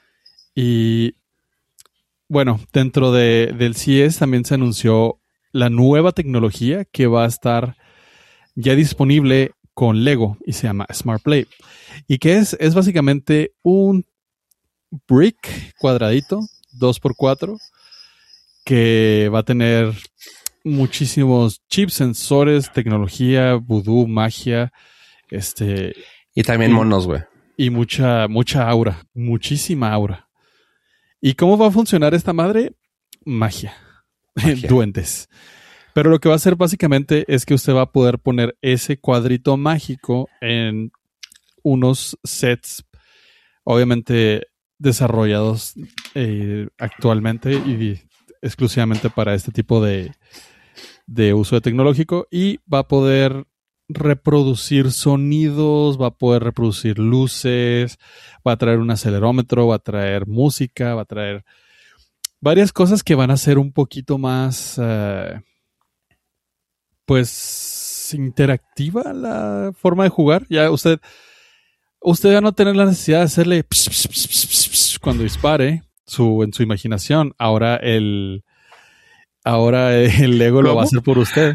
Y bueno, dentro de, del C E S también se anunció la nueva tecnología que va a estar ya disponible con Lego y se llama Smart Play. ¿Y qué es? Es básicamente un brick cuadradito, dos por cuatro, que va a tener muchísimos chips, sensores, tecnología, vudú, magia, este... Y también y, monos, güey. Y mucha, mucha aura, muchísima aura. ¿Y cómo va a funcionar esta madre? Magia. Magia. Duendes. Pero lo que va a hacer básicamente es que usted va a poder poner ese cuadrito mágico en unos sets, obviamente desarrollados eh, actualmente y exclusivamente para este tipo de, de uso de tecnológico, y va a poder reproducir sonidos, va a poder reproducir luces, va a traer un acelerómetro, va a traer música, va a traer varias cosas que van a ser un poquito más uh, pues interactiva la forma de jugar. Ya usted usted va a no tener la necesidad de hacerle pss, pss, pss, pss, pss, cuando dispare su, en su imaginación. Ahora el ahora el Lego ¿Cómo? Lo va a hacer por usted.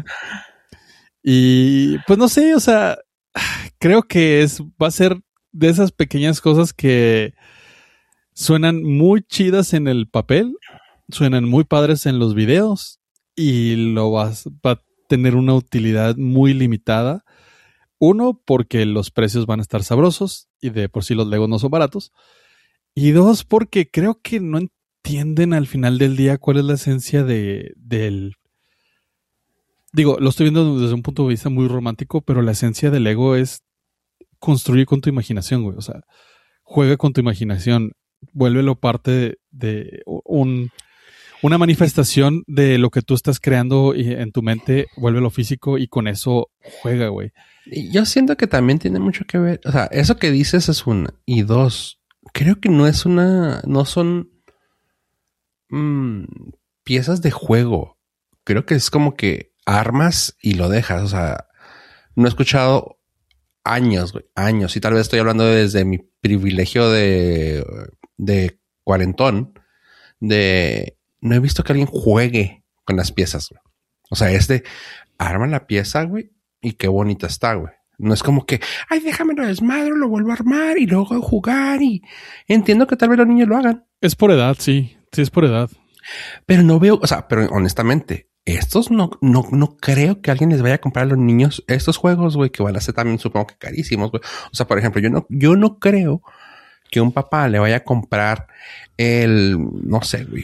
Y pues no sé, o sea, creo que es va a ser de esas pequeñas cosas que suenan muy chidas en el papel, suenan muy padres en los videos y lo vas, va a tener una utilidad muy limitada. Uno, porque los precios van a estar sabrosos y de por sí los Legos no son baratos. Y dos, porque creo que no entienden al final del día cuál es la esencia de del... Digo, lo estoy viendo desde un punto de vista muy romántico, pero la esencia del Lego es construir con tu imaginación, güey. O sea, juega con tu imaginación. Vuélvelo parte de, de un, una manifestación de lo que tú estás creando en tu mente. Vuélvelo físico y con eso juega, güey. Yo siento que también tiene mucho que ver. O sea, eso que dices es una. Y dos, creo que no es una... No son mmm, piezas de juego. Creo que es como que armas y lo dejas. O sea, no he escuchado años, güey, años. Y tal vez estoy hablando desde mi privilegio de, de cuarentón. De no he visto que alguien juegue con las piezas, güey. O sea, es de arma la pieza, güey, y qué bonita está, güey. No es como que, ay, déjame lo desmadro, lo vuelvo a armar y luego jugar. Y entiendo que tal vez los niños lo hagan. Es por edad, sí. Sí, es por edad. Pero no veo, o sea, pero honestamente, estos no, no, no creo que alguien les vaya a comprar a los niños estos juegos, güey, que van a ser también, supongo que carísimos, güey. O sea, por ejemplo, yo no, yo no creo que un papá le vaya a comprar el, no sé, güey,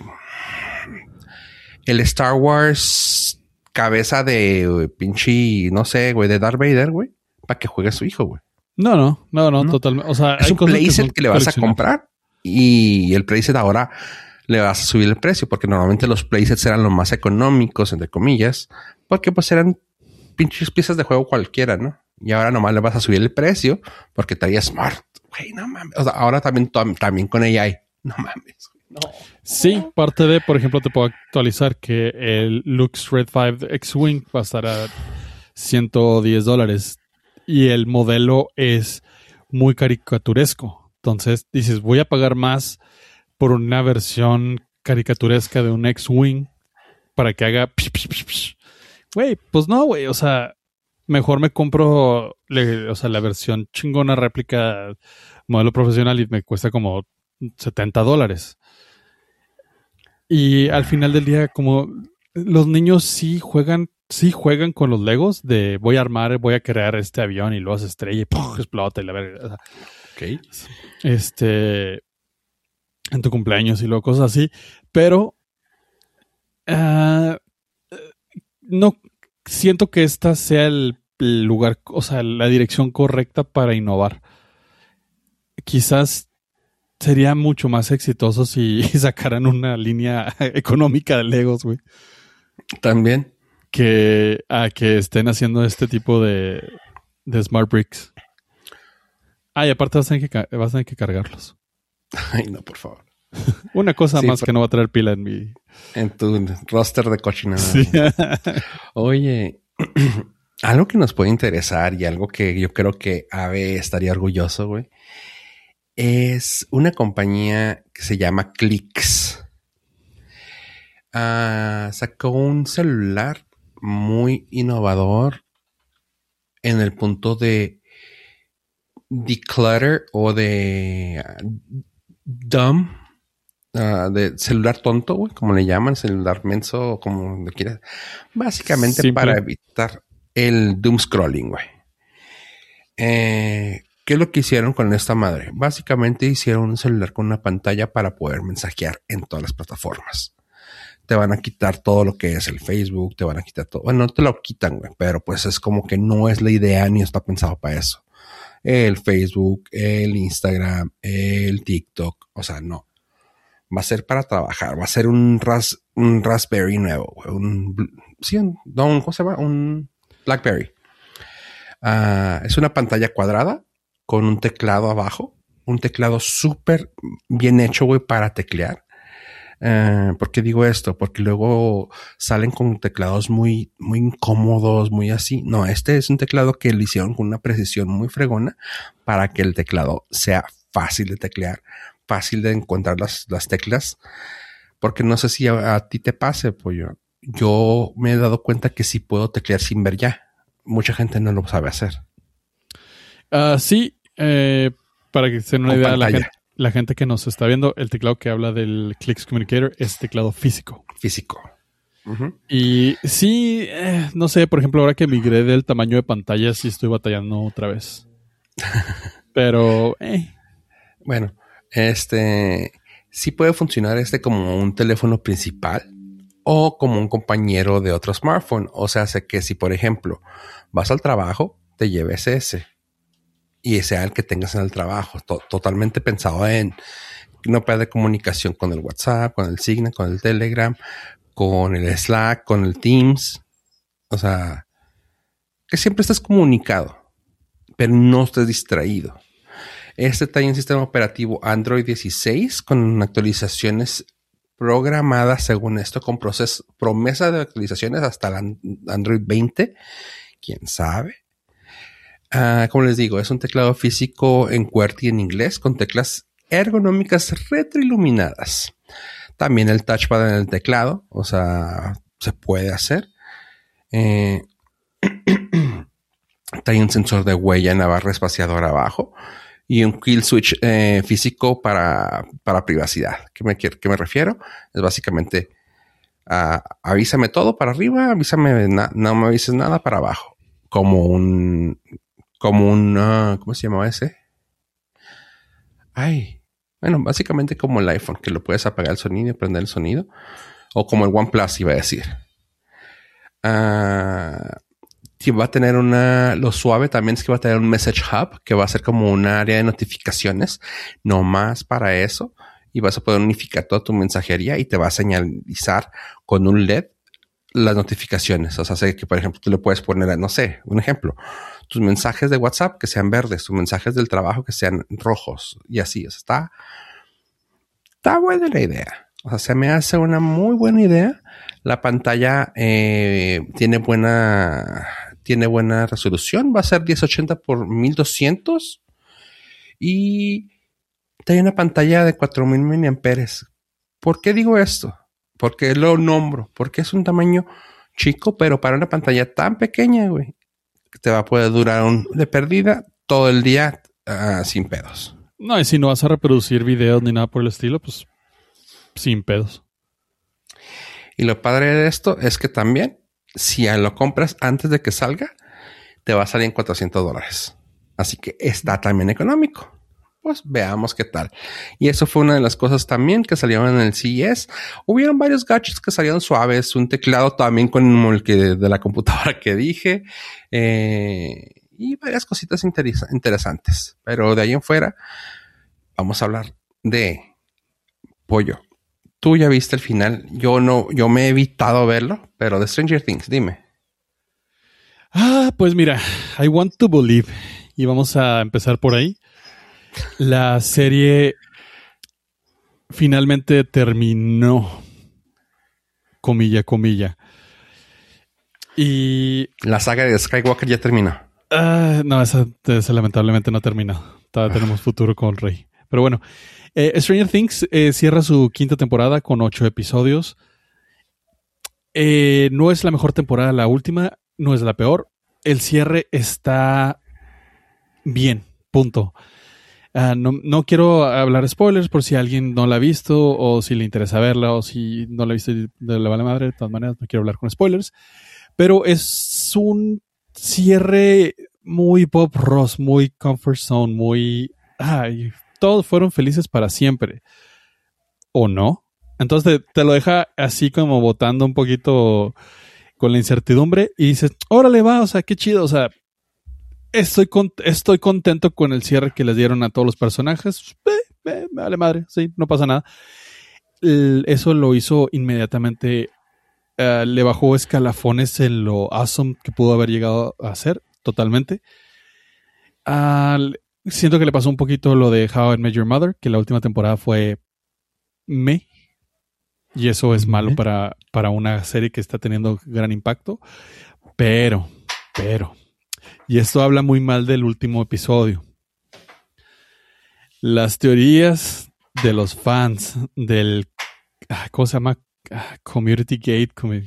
el Star Wars cabeza de wey, pinche, no sé, güey, de Darth Vader, güey, para que juegue a su hijo, güey. No, no, no, no, no, totalmente. O sea, es un playset que, que le vas a comprar y el playset ahora le vas a subir el precio, porque normalmente los playsets eran los más económicos, entre comillas, porque pues eran pinches piezas de juego cualquiera, ¿no? Y ahora nomás le vas a subir el precio porque traía Smart. Güey, no mames. O sea, ahora también, también con A I. No mames. No. Sí, parte de, por ejemplo, te puedo actualizar que el Lux Red cinco X-Wing va a estar a ciento diez dólares y el modelo es muy caricaturesco. Entonces dices, voy a pagar más por una versión caricaturesca de un X-Wing para que haga... Güey, pues no, güey. O sea, mejor me compro le, o sea, la versión chingona réplica modelo profesional y me cuesta como setenta dólares. Y al final del día, como los niños sí juegan, sí juegan con los Legos de voy a armar, voy a crear este avión y luego se estrella y ¡pum! Explota y la verga. O sea, ok. Este, en tu cumpleaños y luego cosas así. Pero uh, no siento que esta sea el lugar, o sea, la dirección correcta para innovar. Quizás sería mucho más exitoso si sacaran una línea económica de Legos, güey. También. Que a que estén haciendo este tipo de, de Smart Bricks. Ah, y aparte vas a tener que, vas a tener que cargarlos. Ay, no, por favor. Una cosa sí, más por... que no va a traer pila en mi... En tu roster de cochinada. Sí. Oye, algo que nos puede interesar y algo que yo creo que Ave estaría orgulloso, güey, es una compañía que se llama Clicks. Uh, sacó un celular muy innovador en el punto de declutter o de uh, dumb, uh, de celular tonto, güey, como le llaman, celular menso, o como le quieras. Básicamente simple, para evitar el doom scrolling, güey. Eh, ¿Qué es lo que hicieron con esta madre? Básicamente hicieron un celular con una pantalla para poder mensajear en todas las plataformas. Te van a quitar todo lo que es el Facebook, te van a quitar todo. Bueno, no te lo quitan, güey, pero pues es como que no es la idea ni está pensado para eso. El Facebook, el Instagram, el TikTok, o sea, no. Va a ser para trabajar, va a ser un, ras, un Raspberry nuevo, güey. Un, sí, un, no, un, ¿cómo se llama? Un BlackBerry. Uh, es una pantalla cuadrada con un teclado abajo. Un teclado súper bien hecho, güey, para teclear. Uh, ¿Por qué digo esto? Porque luego salen con teclados muy, muy incómodos, muy así. No, este es un teclado que le hicieron con una precisión muy fregona para que el teclado sea fácil de teclear, fácil de encontrar las, las teclas. Porque no sé si a, a ti te pase, pollo. Yo me he dado cuenta que sí puedo teclear sin ver ya. Mucha gente no lo sabe hacer. Uh, sí, eh, para que se den una idea, la gente, la gente que nos está viendo, el teclado que habla del Clicks Communicator es teclado físico. Físico. Uh-huh. Y sí, eh, no sé, por ejemplo, ahora que migré del tamaño de pantalla, sí estoy batallando otra vez. Pero, eh. Bueno, este sí puede funcionar este como un teléfono principal o como un compañero de otro smartphone. O sea, sé que si, por ejemplo, vas al trabajo, te lleves ese. Y sea el que tengas en el trabajo. To- totalmente pensado en no de comunicación con el WhatsApp, con el Signal, con el Telegram, con el Slack, con el Teams. O sea, que siempre estés comunicado, pero no estés distraído. Este trae un sistema operativo Android dieciséis con actualizaciones programadas según esto, con proceso, promesa de actualizaciones hasta el Android veinte. ¿Quién sabe? Uh, como les digo, es un teclado físico en QWERTY en inglés con teclas ergonómicas retroiluminadas. También el touchpad en el teclado, o sea, se puede hacer. Eh, trae un sensor de huella en la barra espaciadora abajo y un kill switch eh, físico para, para privacidad. ¿Qué me, ¿Qué me refiero? Es básicamente uh, avísame todo para arriba, avísame, na- no me avises nada para abajo. Como un... Como un... Uh, ¿Cómo se llamaba ese? Ay. Bueno, básicamente como el iPhone, que lo puedes apagar el sonido y prender el sonido. O como el OnePlus, iba a decir. Uh, que va a tener una... Lo suave también es que va a tener un Message Hub, que va a ser como un área de notificaciones. No más para eso. y vas a poder unificar toda tu mensajería y te va a señalizar con un L E D las notificaciones. O sea, sé que, por ejemplo, tú le puedes poner, no sé, un ejemplo, tus mensajes de WhatsApp que sean verdes, tus mensajes del trabajo que sean rojos y así. O sea, está, está buena la idea. O sea, se me hace una muy buena idea. La pantalla eh, tiene buena, tiene buena resolución. Va a ser diez ochenta por mil doscientos y tiene una pantalla de cuatro mil miliamperios. ¿Por qué digo esto? ¿Por qué lo nombro? Porque es un tamaño chico, pero para una pantalla tan pequeña, güey, te va a poder durar un, de perdida todo el día uh, sin pedos. No, y si no vas a reproducir videos ni nada por el estilo, pues sin pedos. Y lo padre de esto es que también, si lo compras antes de que salga, te va a salir en cuatrocientos dólares. Así que está también económico. Pues veamos qué tal. Y eso fue una de las cosas también que salieron en el C E S. Hubieron varios gadgets que salieron suaves. Un teclado también con el que de la computadora que dije. Eh, y varias cositas interesa- interesantes. Pero de ahí en fuera, vamos a hablar de Pollo. Tú ya viste el final. Yo no, yo me he evitado verlo, pero de Stranger Things, dime. Ah, pues mira, I want to believe. Y vamos a empezar por ahí. La serie finalmente terminó, comilla, comilla. Y... la saga de Skywalker ya terminó. Uh, no, esa, esa lamentablemente no terminó. Todavía tenemos futuro con Rey. Pero bueno, eh, Stranger Things eh, cierra su quinta temporada con ocho episodios. Eh, no es la mejor temporada, la última. No es la peor. El cierre está bien, punto. Uh, no, no quiero hablar spoilers por si alguien no la ha visto o si le interesa verla o si no la ha visto y le vale madre. De todas maneras, no quiero hablar con spoilers. Pero es un cierre muy Bob Ross, muy comfort zone, muy... Ay, todos fueron felices para siempre. ¿O no? Entonces te, te lo deja así como botando un poquito con la incertidumbre y dices, órale va, o sea, qué chido, o sea... Estoy, con, estoy contento con el cierre que les dieron a todos los personajes. Eh, eh, me vale madre, sí, no pasa nada. El, eso lo hizo inmediatamente. Uh, le bajó escalafones en lo awesome que pudo haber llegado a ser, totalmente. Uh, siento que le pasó un poquito lo de How I Met Your Mother, que la última temporada fue me. Y eso es malo para, para una serie que está teniendo gran impacto. Pero, pero... Y esto habla muy mal del último episodio. Las teorías de los fans del... ¿Cómo se llama? Community Gate. Com,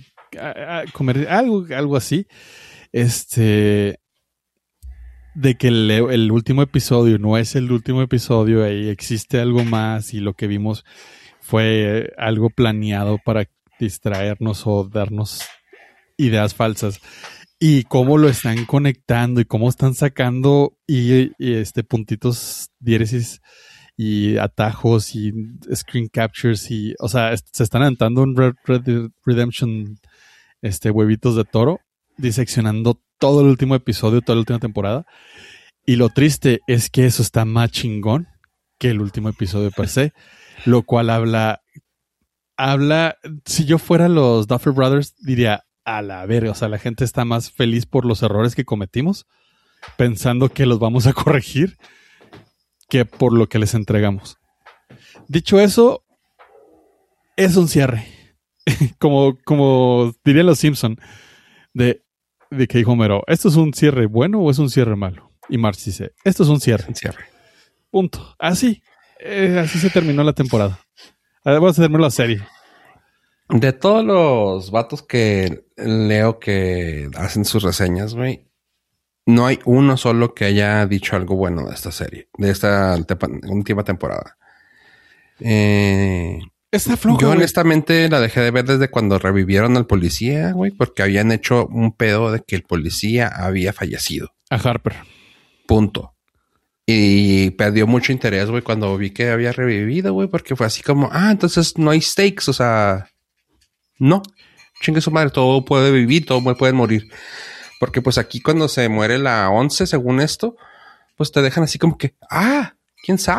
algo, algo así. Este... De que el, el último episodio no es el último episodio. Ahí existe algo más. Y lo que vimos fue algo planeado para distraernos o darnos ideas falsas. Y cómo lo están conectando y cómo están sacando y, y este puntitos, diéresis y atajos y screen captures y, o sea, se están aventando un Red, Red Redemption este huevitos de toro, diseccionando todo el último episodio, toda la última temporada. Y lo triste es que eso está más chingón que el último episodio per se, lo cual habla, habla, si yo fuera los Duffer Brothers, diría, a la verga, o sea, la gente está más feliz por los errores que cometimos, pensando que los vamos a corregir, que por lo que les entregamos. Dicho eso, es un cierre. como, como dirían los Simpson, de, de que dijo Homero, ¿esto es un cierre bueno o es un cierre malo? Y Marge dice, esto es un cierre. Un cierre. Punto. Así. Eh, así se terminó la temporada. Vamos a terminar la serie. De todos los vatos que leo que hacen sus reseñas, güey, no hay uno solo que haya dicho algo bueno de esta serie, de esta tepa- última temporada. Eh, Está floja, yo güey. honestamente la dejé de ver desde cuando revivieron al policía, güey, porque habían hecho un pedo de que el policía había fallecido. A Harper. Punto. Y perdió mucho interés, güey, cuando vi que había revivido, güey, porque fue así como, ah, entonces no hay stakes, o sea... No, chingue su madre, todo puede vivir, todo puede morir. Porque pues aquí cuando se muere la once, según esto, pues te dejan así como que, ah, quién sabe.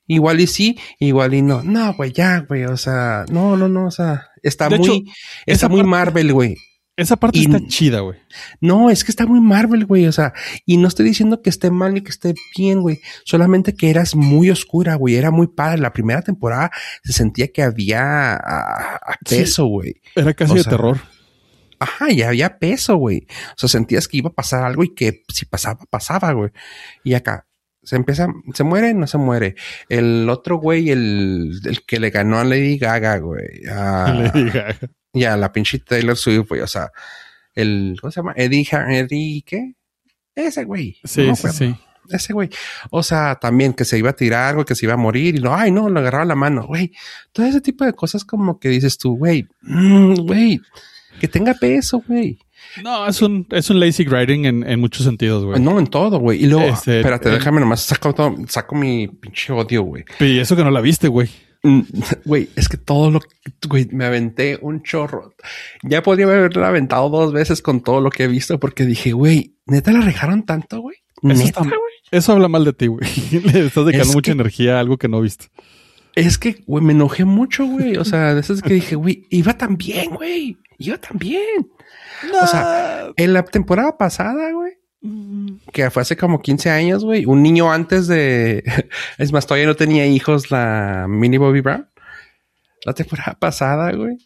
igual y sí, igual y no. No, güey, ya, güey, o sea, no, no, no, o sea, está de muy, hecho, está muy parte, Marvel, güey. Esa parte y, está chida, güey. No, es que está muy Marvel, güey, o sea, y no estoy diciendo que esté mal ni que esté bien, güey, solamente que eras muy oscura, güey, era muy padre. La primera temporada se sentía que había a, a peso, güey. Sí, era casi o de sea, terror. Ajá, y había peso, güey. O sea, sentías que iba a pasar algo y que si pasaba, pasaba, güey. Y acá se empieza, se muere, no se muere. El otro güey, el, el que le ganó a Lady Gaga, güey. A, Lady Gaga. Y a la pinche Taylor Swift, güey. O sea, el, ¿cómo se llama? Eddie, Eddie, ¿qué? Ese güey. Sí, no sí, sí. Ese güey. O sea, también que se iba a tirar, güey, que se iba a morir. Y no, ay, no, le agarraba la mano, güey. Todo ese tipo de cosas como que dices tú, güey, güey. Mm, que tenga peso, güey. No, es un, es un lazy writing en, en muchos sentidos, güey. No, en todo, güey. Y luego, Este, espérate, el- déjame nomás, saco, todo- saco mi pinche odio, güey. Y eso que no la viste, güey. Mm, Güey, es que todo lo que, güey, me aventé un chorro. Ya podría haberla aventado dos veces con todo lo que he visto porque dije, güey, ¿neta la rejaron tanto, güey? Eso, ¿Neta, está- güey? eso habla mal de ti, güey. Le estás dedicando Es mucha que- energía a algo que no viste. Es que, güey, me enojé mucho, güey. O sea, de esas que dije, güey, iba tan bien, güey. Iba tan bien. O sea, en la temporada pasada, güey, que fue hace como quince años, güey, un niño antes de... Es más, todavía no tenía hijos la mini Bobby Brown. La temporada pasada, güey,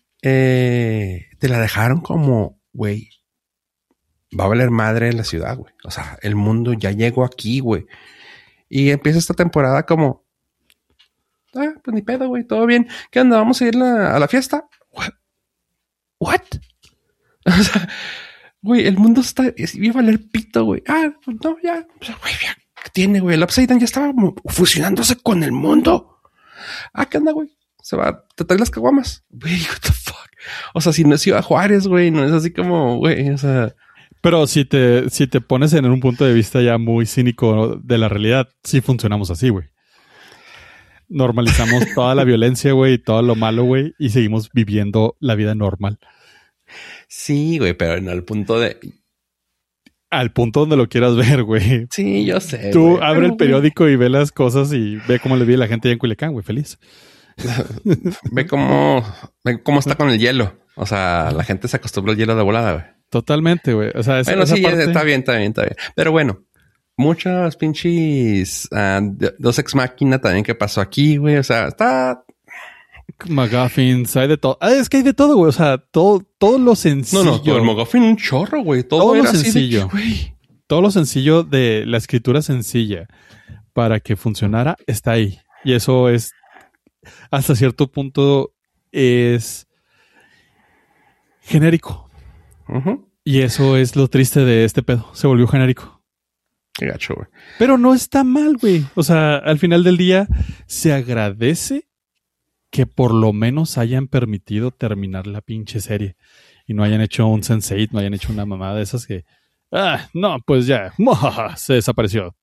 eh, te la dejaron como, güey, va a valer madre en la ciudad, güey. O sea, el mundo ya llegó aquí, güey. Y empieza esta temporada como... Ah, pues ni pedo, güey, todo bien. ¿Qué onda? ¿Vamos a ir la- a la fiesta? What? What? O sea, güey, el mundo está... es- iba a valer pito, güey. Ah, pues no, ya. O sea, güey, ya, ¿qué tiene, güey? El Upside Down ya estaba como fusionándose con el mundo. Ah, ¿qué onda, güey? Se va, te trae las caguamas. Güey, what the fuck. O sea, si no es Ciudad Juárez, güey, no es así como, güey, o sea... Pero si te, si te pones en un punto de vista ya muy cínico de la realidad, sí funcionamos así, güey. Normalizamos toda la violencia, güey, y todo lo malo, güey, y seguimos viviendo la vida normal. Sí, güey, pero en el punto de... Al punto donde lo quieras ver, güey. Sí, yo sé, Tú güey, abre pero, el periódico y ve las cosas y ve cómo le vive la gente allá en Culiacán, güey, feliz. güey, ve cómo... Ve cómo está con el hielo. O sea, la gente se acostumbró al hielo de volada, güey. Totalmente, güey. O sea, esa, Bueno, esa sí, parte... está bien, está bien, está bien. Pero bueno, muchos pinches uh, dos ex máquina también que pasó aquí, güey. O sea, está... McGuffins, hay de todo. Ah, es que hay de todo, güey. O sea, todo, todo lo sencillo. No, no, todo el McGuffin un chorro, güey. Todo, Todo lo era así de sencillo. que, güey. Todo lo sencillo de la escritura sencilla para que funcionara está ahí. Y eso es, hasta cierto punto, es genérico. Ujú. Y eso es lo triste de este pedo. Se volvió genérico. Qué gacho, güey. Pero no está mal, güey. O sea, al final del día se agradece que por lo menos hayan permitido terminar la pinche serie. Y no hayan hecho un sense eight, no hayan hecho una mamada de esas que... Ah, no, pues ya. Se desapareció.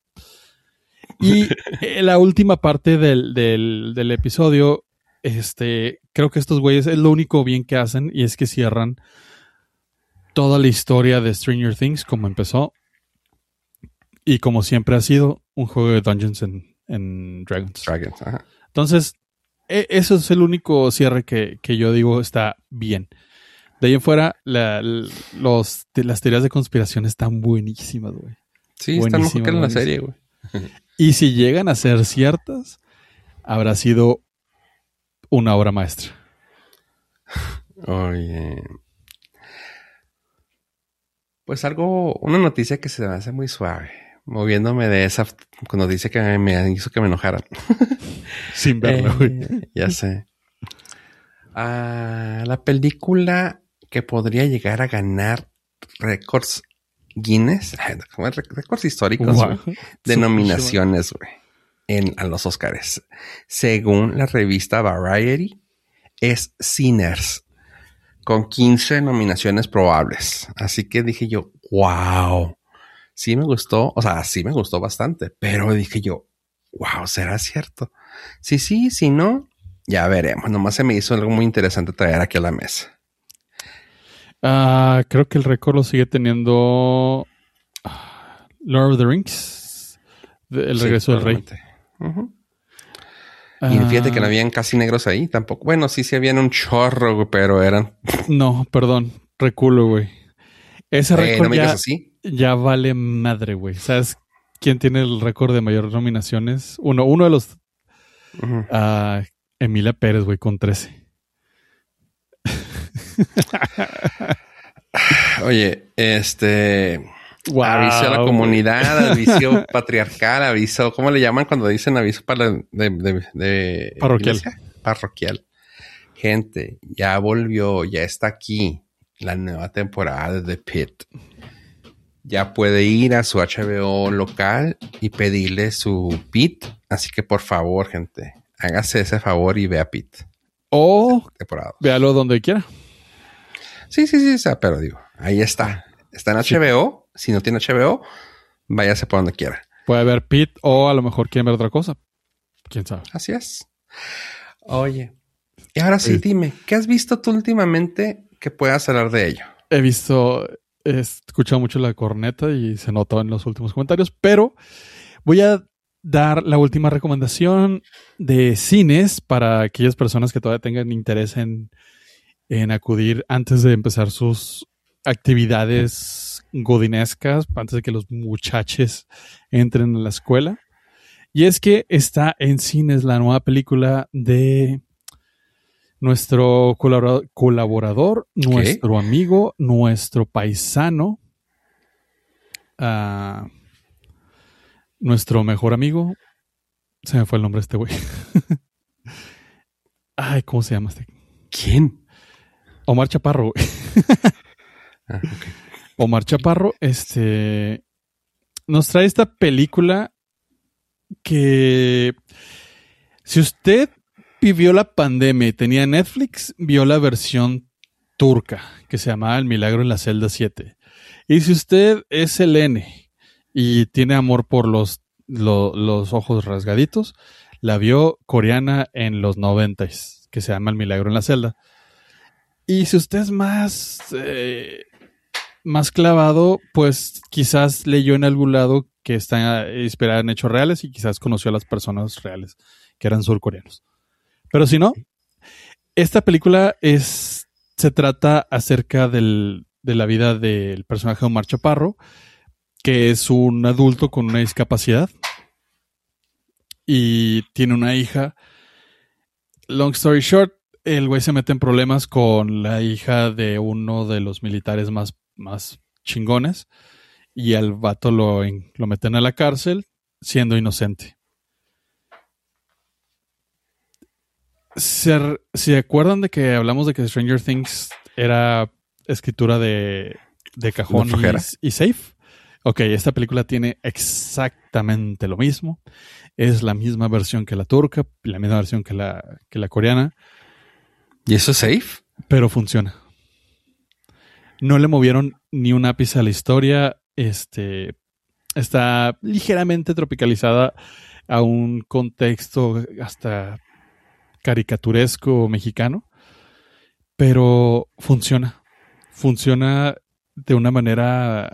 Y eh, la última parte del, del, del episodio, este, creo que estos güeyes es lo único bien que hacen y es que cierran toda la historia de Stranger Things como empezó y como siempre ha sido un juego de Dungeons and, and Dragons. Dragons, ajá. Entonces, e- eso es el único cierre que, que yo digo está bien. De ahí en fuera, la, los, las teorías de conspiración están buenísimas, güey. Sí, están mejor que en la buenísimas. serie, güey. Y si llegan a ser ciertas, habrá sido una obra maestra. Oye. Pues algo, una noticia que se me hace muy suave. Moviéndome de esa noticia que me hizo que me enojara. Sin verlo, güey. Eh, ya sé. Ah, la película que podría llegar a ganar récords Guinness, récords históricos, Wow. güey, de nominaciones, güey, en a los Oscars. Según la revista Variety, es Sinners, con quince nominaciones probables. Así que dije yo, wow, sí me gustó, o sea, sí me gustó bastante, pero dije yo, wow, ¿será cierto? Sí, sí, sí, no, ya veremos. Nomás se me hizo algo muy interesante traer aquí a la mesa. Uh, creo que el récord lo sigue teniendo Lord of the Rings, el regreso Sí, del rey. Uh-huh. Y fíjate que no habían casi negros ahí tampoco. Bueno, sí, sí habían un chorro, güey, pero eran... No, perdón. Reculo, güey. Ese Eh, récord no me ya, digas así. ya vale madre, güey. ¿Sabes quién tiene el récord de mayor nominaciones? Uno, uno de los... Ujú. ah, Emilia Pérez, güey, con trece. Oye, este... Wow, aviso a la güey. comunidad, aviso patriarcal, aviso... ¿Cómo le llaman cuando dicen aviso para de, de, de Parroquial. iglesia? Parroquial. Gente, ya volvió, ya está aquí la nueva temporada de The Pitt. Ya puede ir a su H B O local y pedirle su Pitt. Así que por favor, gente, hágase ese favor y vea Pitt. O Temporada. véalo donde quiera. Sí, sí, sí, o sea, pero digo, ahí está. Está en H B O. Si no tiene H B O, váyase por donde quiera. Puede ver Pete o a lo mejor quieren ver otra cosa. ¿Quién sabe? Así es. Oye, y ahora sí, Sí. dime, ¿qué has visto tú últimamente que puedas hablar de ello? He visto, he escuchado mucho la corneta y se notó en los últimos comentarios, pero voy a dar la última recomendación de cines para aquellas personas que todavía tengan interés en, en acudir antes de empezar sus actividades godinescas, antes de que los muchachos entren a la escuela. Y es que está en cines la nueva película de nuestro colaborador, colaborador nuestro amigo, nuestro paisano, uh, nuestro mejor amigo. Se me fue el nombre de este güey. Ay, ¿cómo se llama este? ¿Quién? Omar Chaparro, güey. Ah, okay. Omar Chaparro, este, nos trae esta película que si usted vivió la pandemia y tenía Netflix, vio la versión turca que se llamaba El Milagro en la Celda siete. Y si usted es el N y tiene amor por los, lo, los ojos rasgaditos, la vio coreana en los noventas, que se llama El Milagro en la Celda. Y si usted es más, eh, más clavado, pues quizás leyó en algún lado que está inspirada en hechos reales y quizás conoció a las personas reales que eran surcoreanos. Pero si no, esta película es, se trata acerca del, de la vida del personaje de Omar Chaparro, que es un adulto con una discapacidad y tiene una hija. Long story short, el güey se mete en problemas con la hija de uno de los militares más, más chingones y al vato lo, lo meten a la cárcel siendo inocente. ¿Se, ¿Se acuerdan de que hablamos de que Stranger Things era escritura de, de cajón y, y safe? Ok, esta película tiene exactamente lo mismo. Es la misma versión que la turca, la misma versión que la, que la coreana. ¿Y eso es safe? Pero funciona. No le movieron ni un ápice a la historia. Este, está ligeramente tropicalizada a un contexto hasta caricaturesco mexicano, pero funciona. Funciona de una manera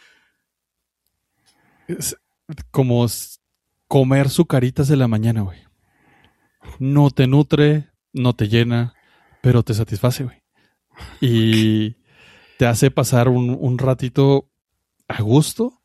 es como comer sucaritas de la mañana, güey. No te nutre, no te llena, pero te satisface, güey. Y te hace pasar un, un ratito a gusto.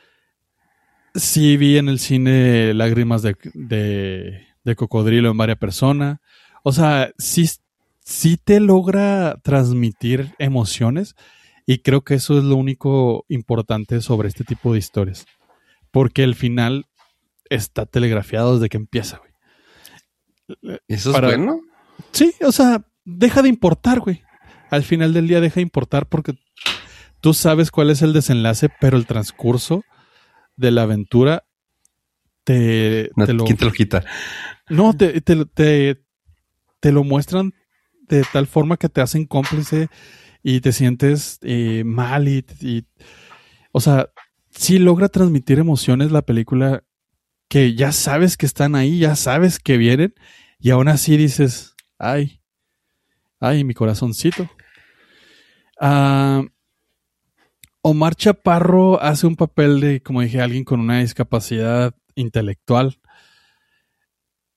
Sí vi en el cine lágrimas de, de, de cocodrilo en varias personas. O sea, sí, sí te logra transmitir emociones y creo que eso es lo único importante sobre este tipo de historias. Porque el final está telegrafiado desde que empieza, güey. ¿Eso Para... es bueno? Sí, o sea, deja de importar, güey. Al final del día deja de importar porque tú sabes cuál es el desenlace, pero el transcurso de la aventura te, No, te lo... ¿quién te lo quita? No, te, te, te, te lo muestran de tal forma que te hacen cómplice y te sientes eh, mal y, y... O sea, sí logra transmitir emociones la película que ya sabes que están ahí, ya sabes que vienen y aún así dices, ay, ay, mi corazoncito. Uh, Omar Chaparro hace un papel de, como dije, alguien con una discapacidad intelectual.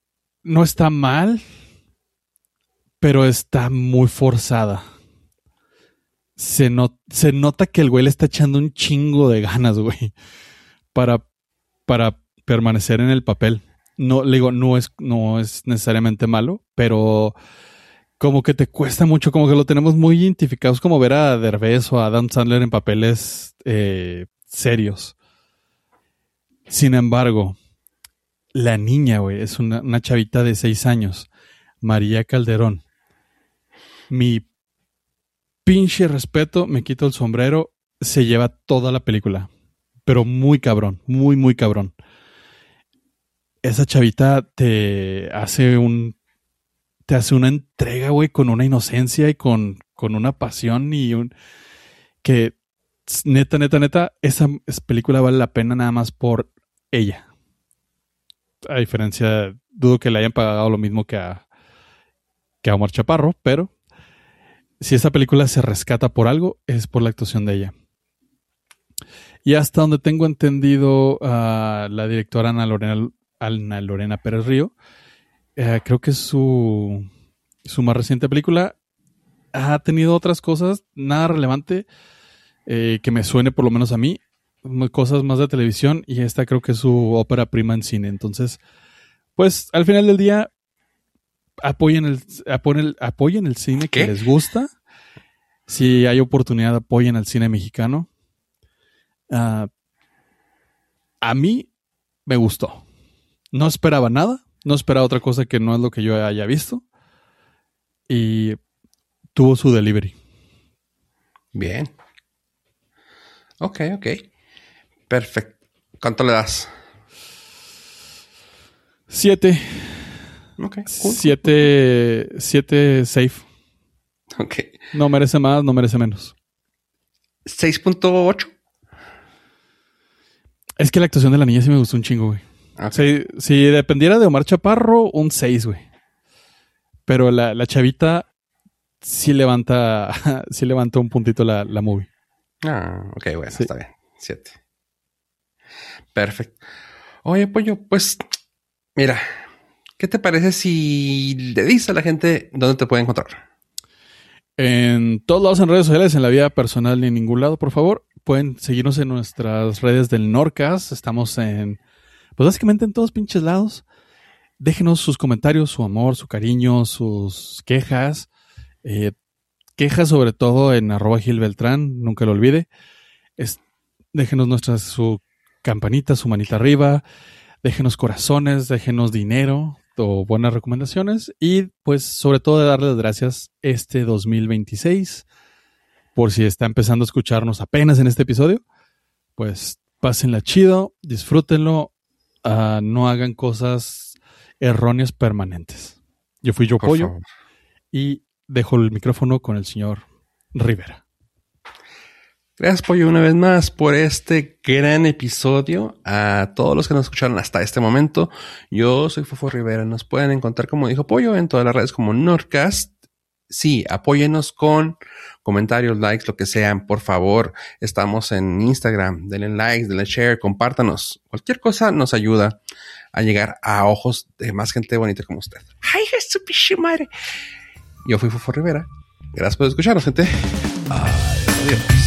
no está mal, pero está muy forzada. Se, not, se nota que el güey le está echando un chingo de ganas, güey, para, para permanecer en el papel. No, le digo, no es, no es necesariamente malo, pero como que te cuesta mucho, como que lo tenemos muy identificados, como ver a Derbez o a Adam Sandler en papeles eh, serios. Sin embargo, la niña, güey, es una, una chavita de seis años, María Calderón. Mi pinche respeto, me quito el sombrero, se lleva toda la película. Pero muy cabrón, muy, muy cabrón. Esa chavita te hace un... te hace una entrega, güey, con una inocencia y con, con una pasión y un... que neta, neta, neta, esa película vale la pena nada más por ella. A diferencia, dudo que le hayan pagado lo mismo que a, que a Omar Chaparro, pero si esa película se rescata por algo, es por la actuación de ella. Y hasta donde tengo entendido, uh, la directora Ana Lorena, Ana Lorena Pérez Río, uh, creo que su, su más reciente película ha tenido otras cosas, nada relevante eh, que me suene por lo menos a mí, cosas más de televisión, y esta creo que es su ópera prima en cine. Entonces, pues al final del día, apoyen el, apoyen el, apoyen el cine que ¿Qué? les gusta. Si hay oportunidad, apoyen al cine mexicano. Uh, a mí me gustó. No esperaba nada, no esperaba otra cosa que no es lo que yo haya visto. Y tuvo su delivery. Bien. Ok, ok. Perfecto. ¿Cuánto le das? Siete. Ok. Cool. Siete. Siete safe. Ok. No merece más, no merece menos. seis punto ocho. Es que la actuación de la niña sí me gustó un chingo, güey. Okay. Si, si dependiera de Omar Chaparro, un seis, güey. Pero la, la chavita sí levanta, sí levanta un puntito la, la movie. Ah, ok, bueno, sí. Está bien. siete. Perfecto. Oye, Pollo, pues, mira, ¿qué te parece si le dices a la gente dónde te puede encontrar? En todos lados, en redes sociales, en la vida personal, ni en ningún lado, por favor. Pueden seguirnos en nuestras redes del Norcas. Estamos en, pues básicamente en todos pinches lados. Déjenos sus comentarios, su amor, su cariño, sus quejas. Eh, quejas sobre todo en arroba Gil Beltrán, nunca lo olvide. Es, déjenos nuestras, su campanita, su manita arriba. Déjenos corazones, déjenos dinero o buenas recomendaciones. Y pues sobre todo de darles las gracias este dos mil veintiséis. Por si está empezando a escucharnos apenas en este episodio, pues pásenla chido, disfrútenlo, uh, no hagan cosas erróneas permanentes. Yo fui Yo Pollo y dejo el micrófono con el señor Rivera. Gracias, Pollo, una vez más por este gran episodio. A todos los que nos escucharon hasta este momento, yo soy Fofo Rivera. Nos pueden encontrar, como dijo Pollo, en todas las redes como Nordcast. Sí, apóyenos con comentarios, likes, lo que sean, por favor. Estamos en Instagram, denle likes, denle share, compártanos. Cualquier cosa nos ayuda a llegar a ojos de más gente bonita como usted. ¡Ay, es su piche madre! Yo fui Fofo Rivera. Gracias por escucharnos, gente. Adiós.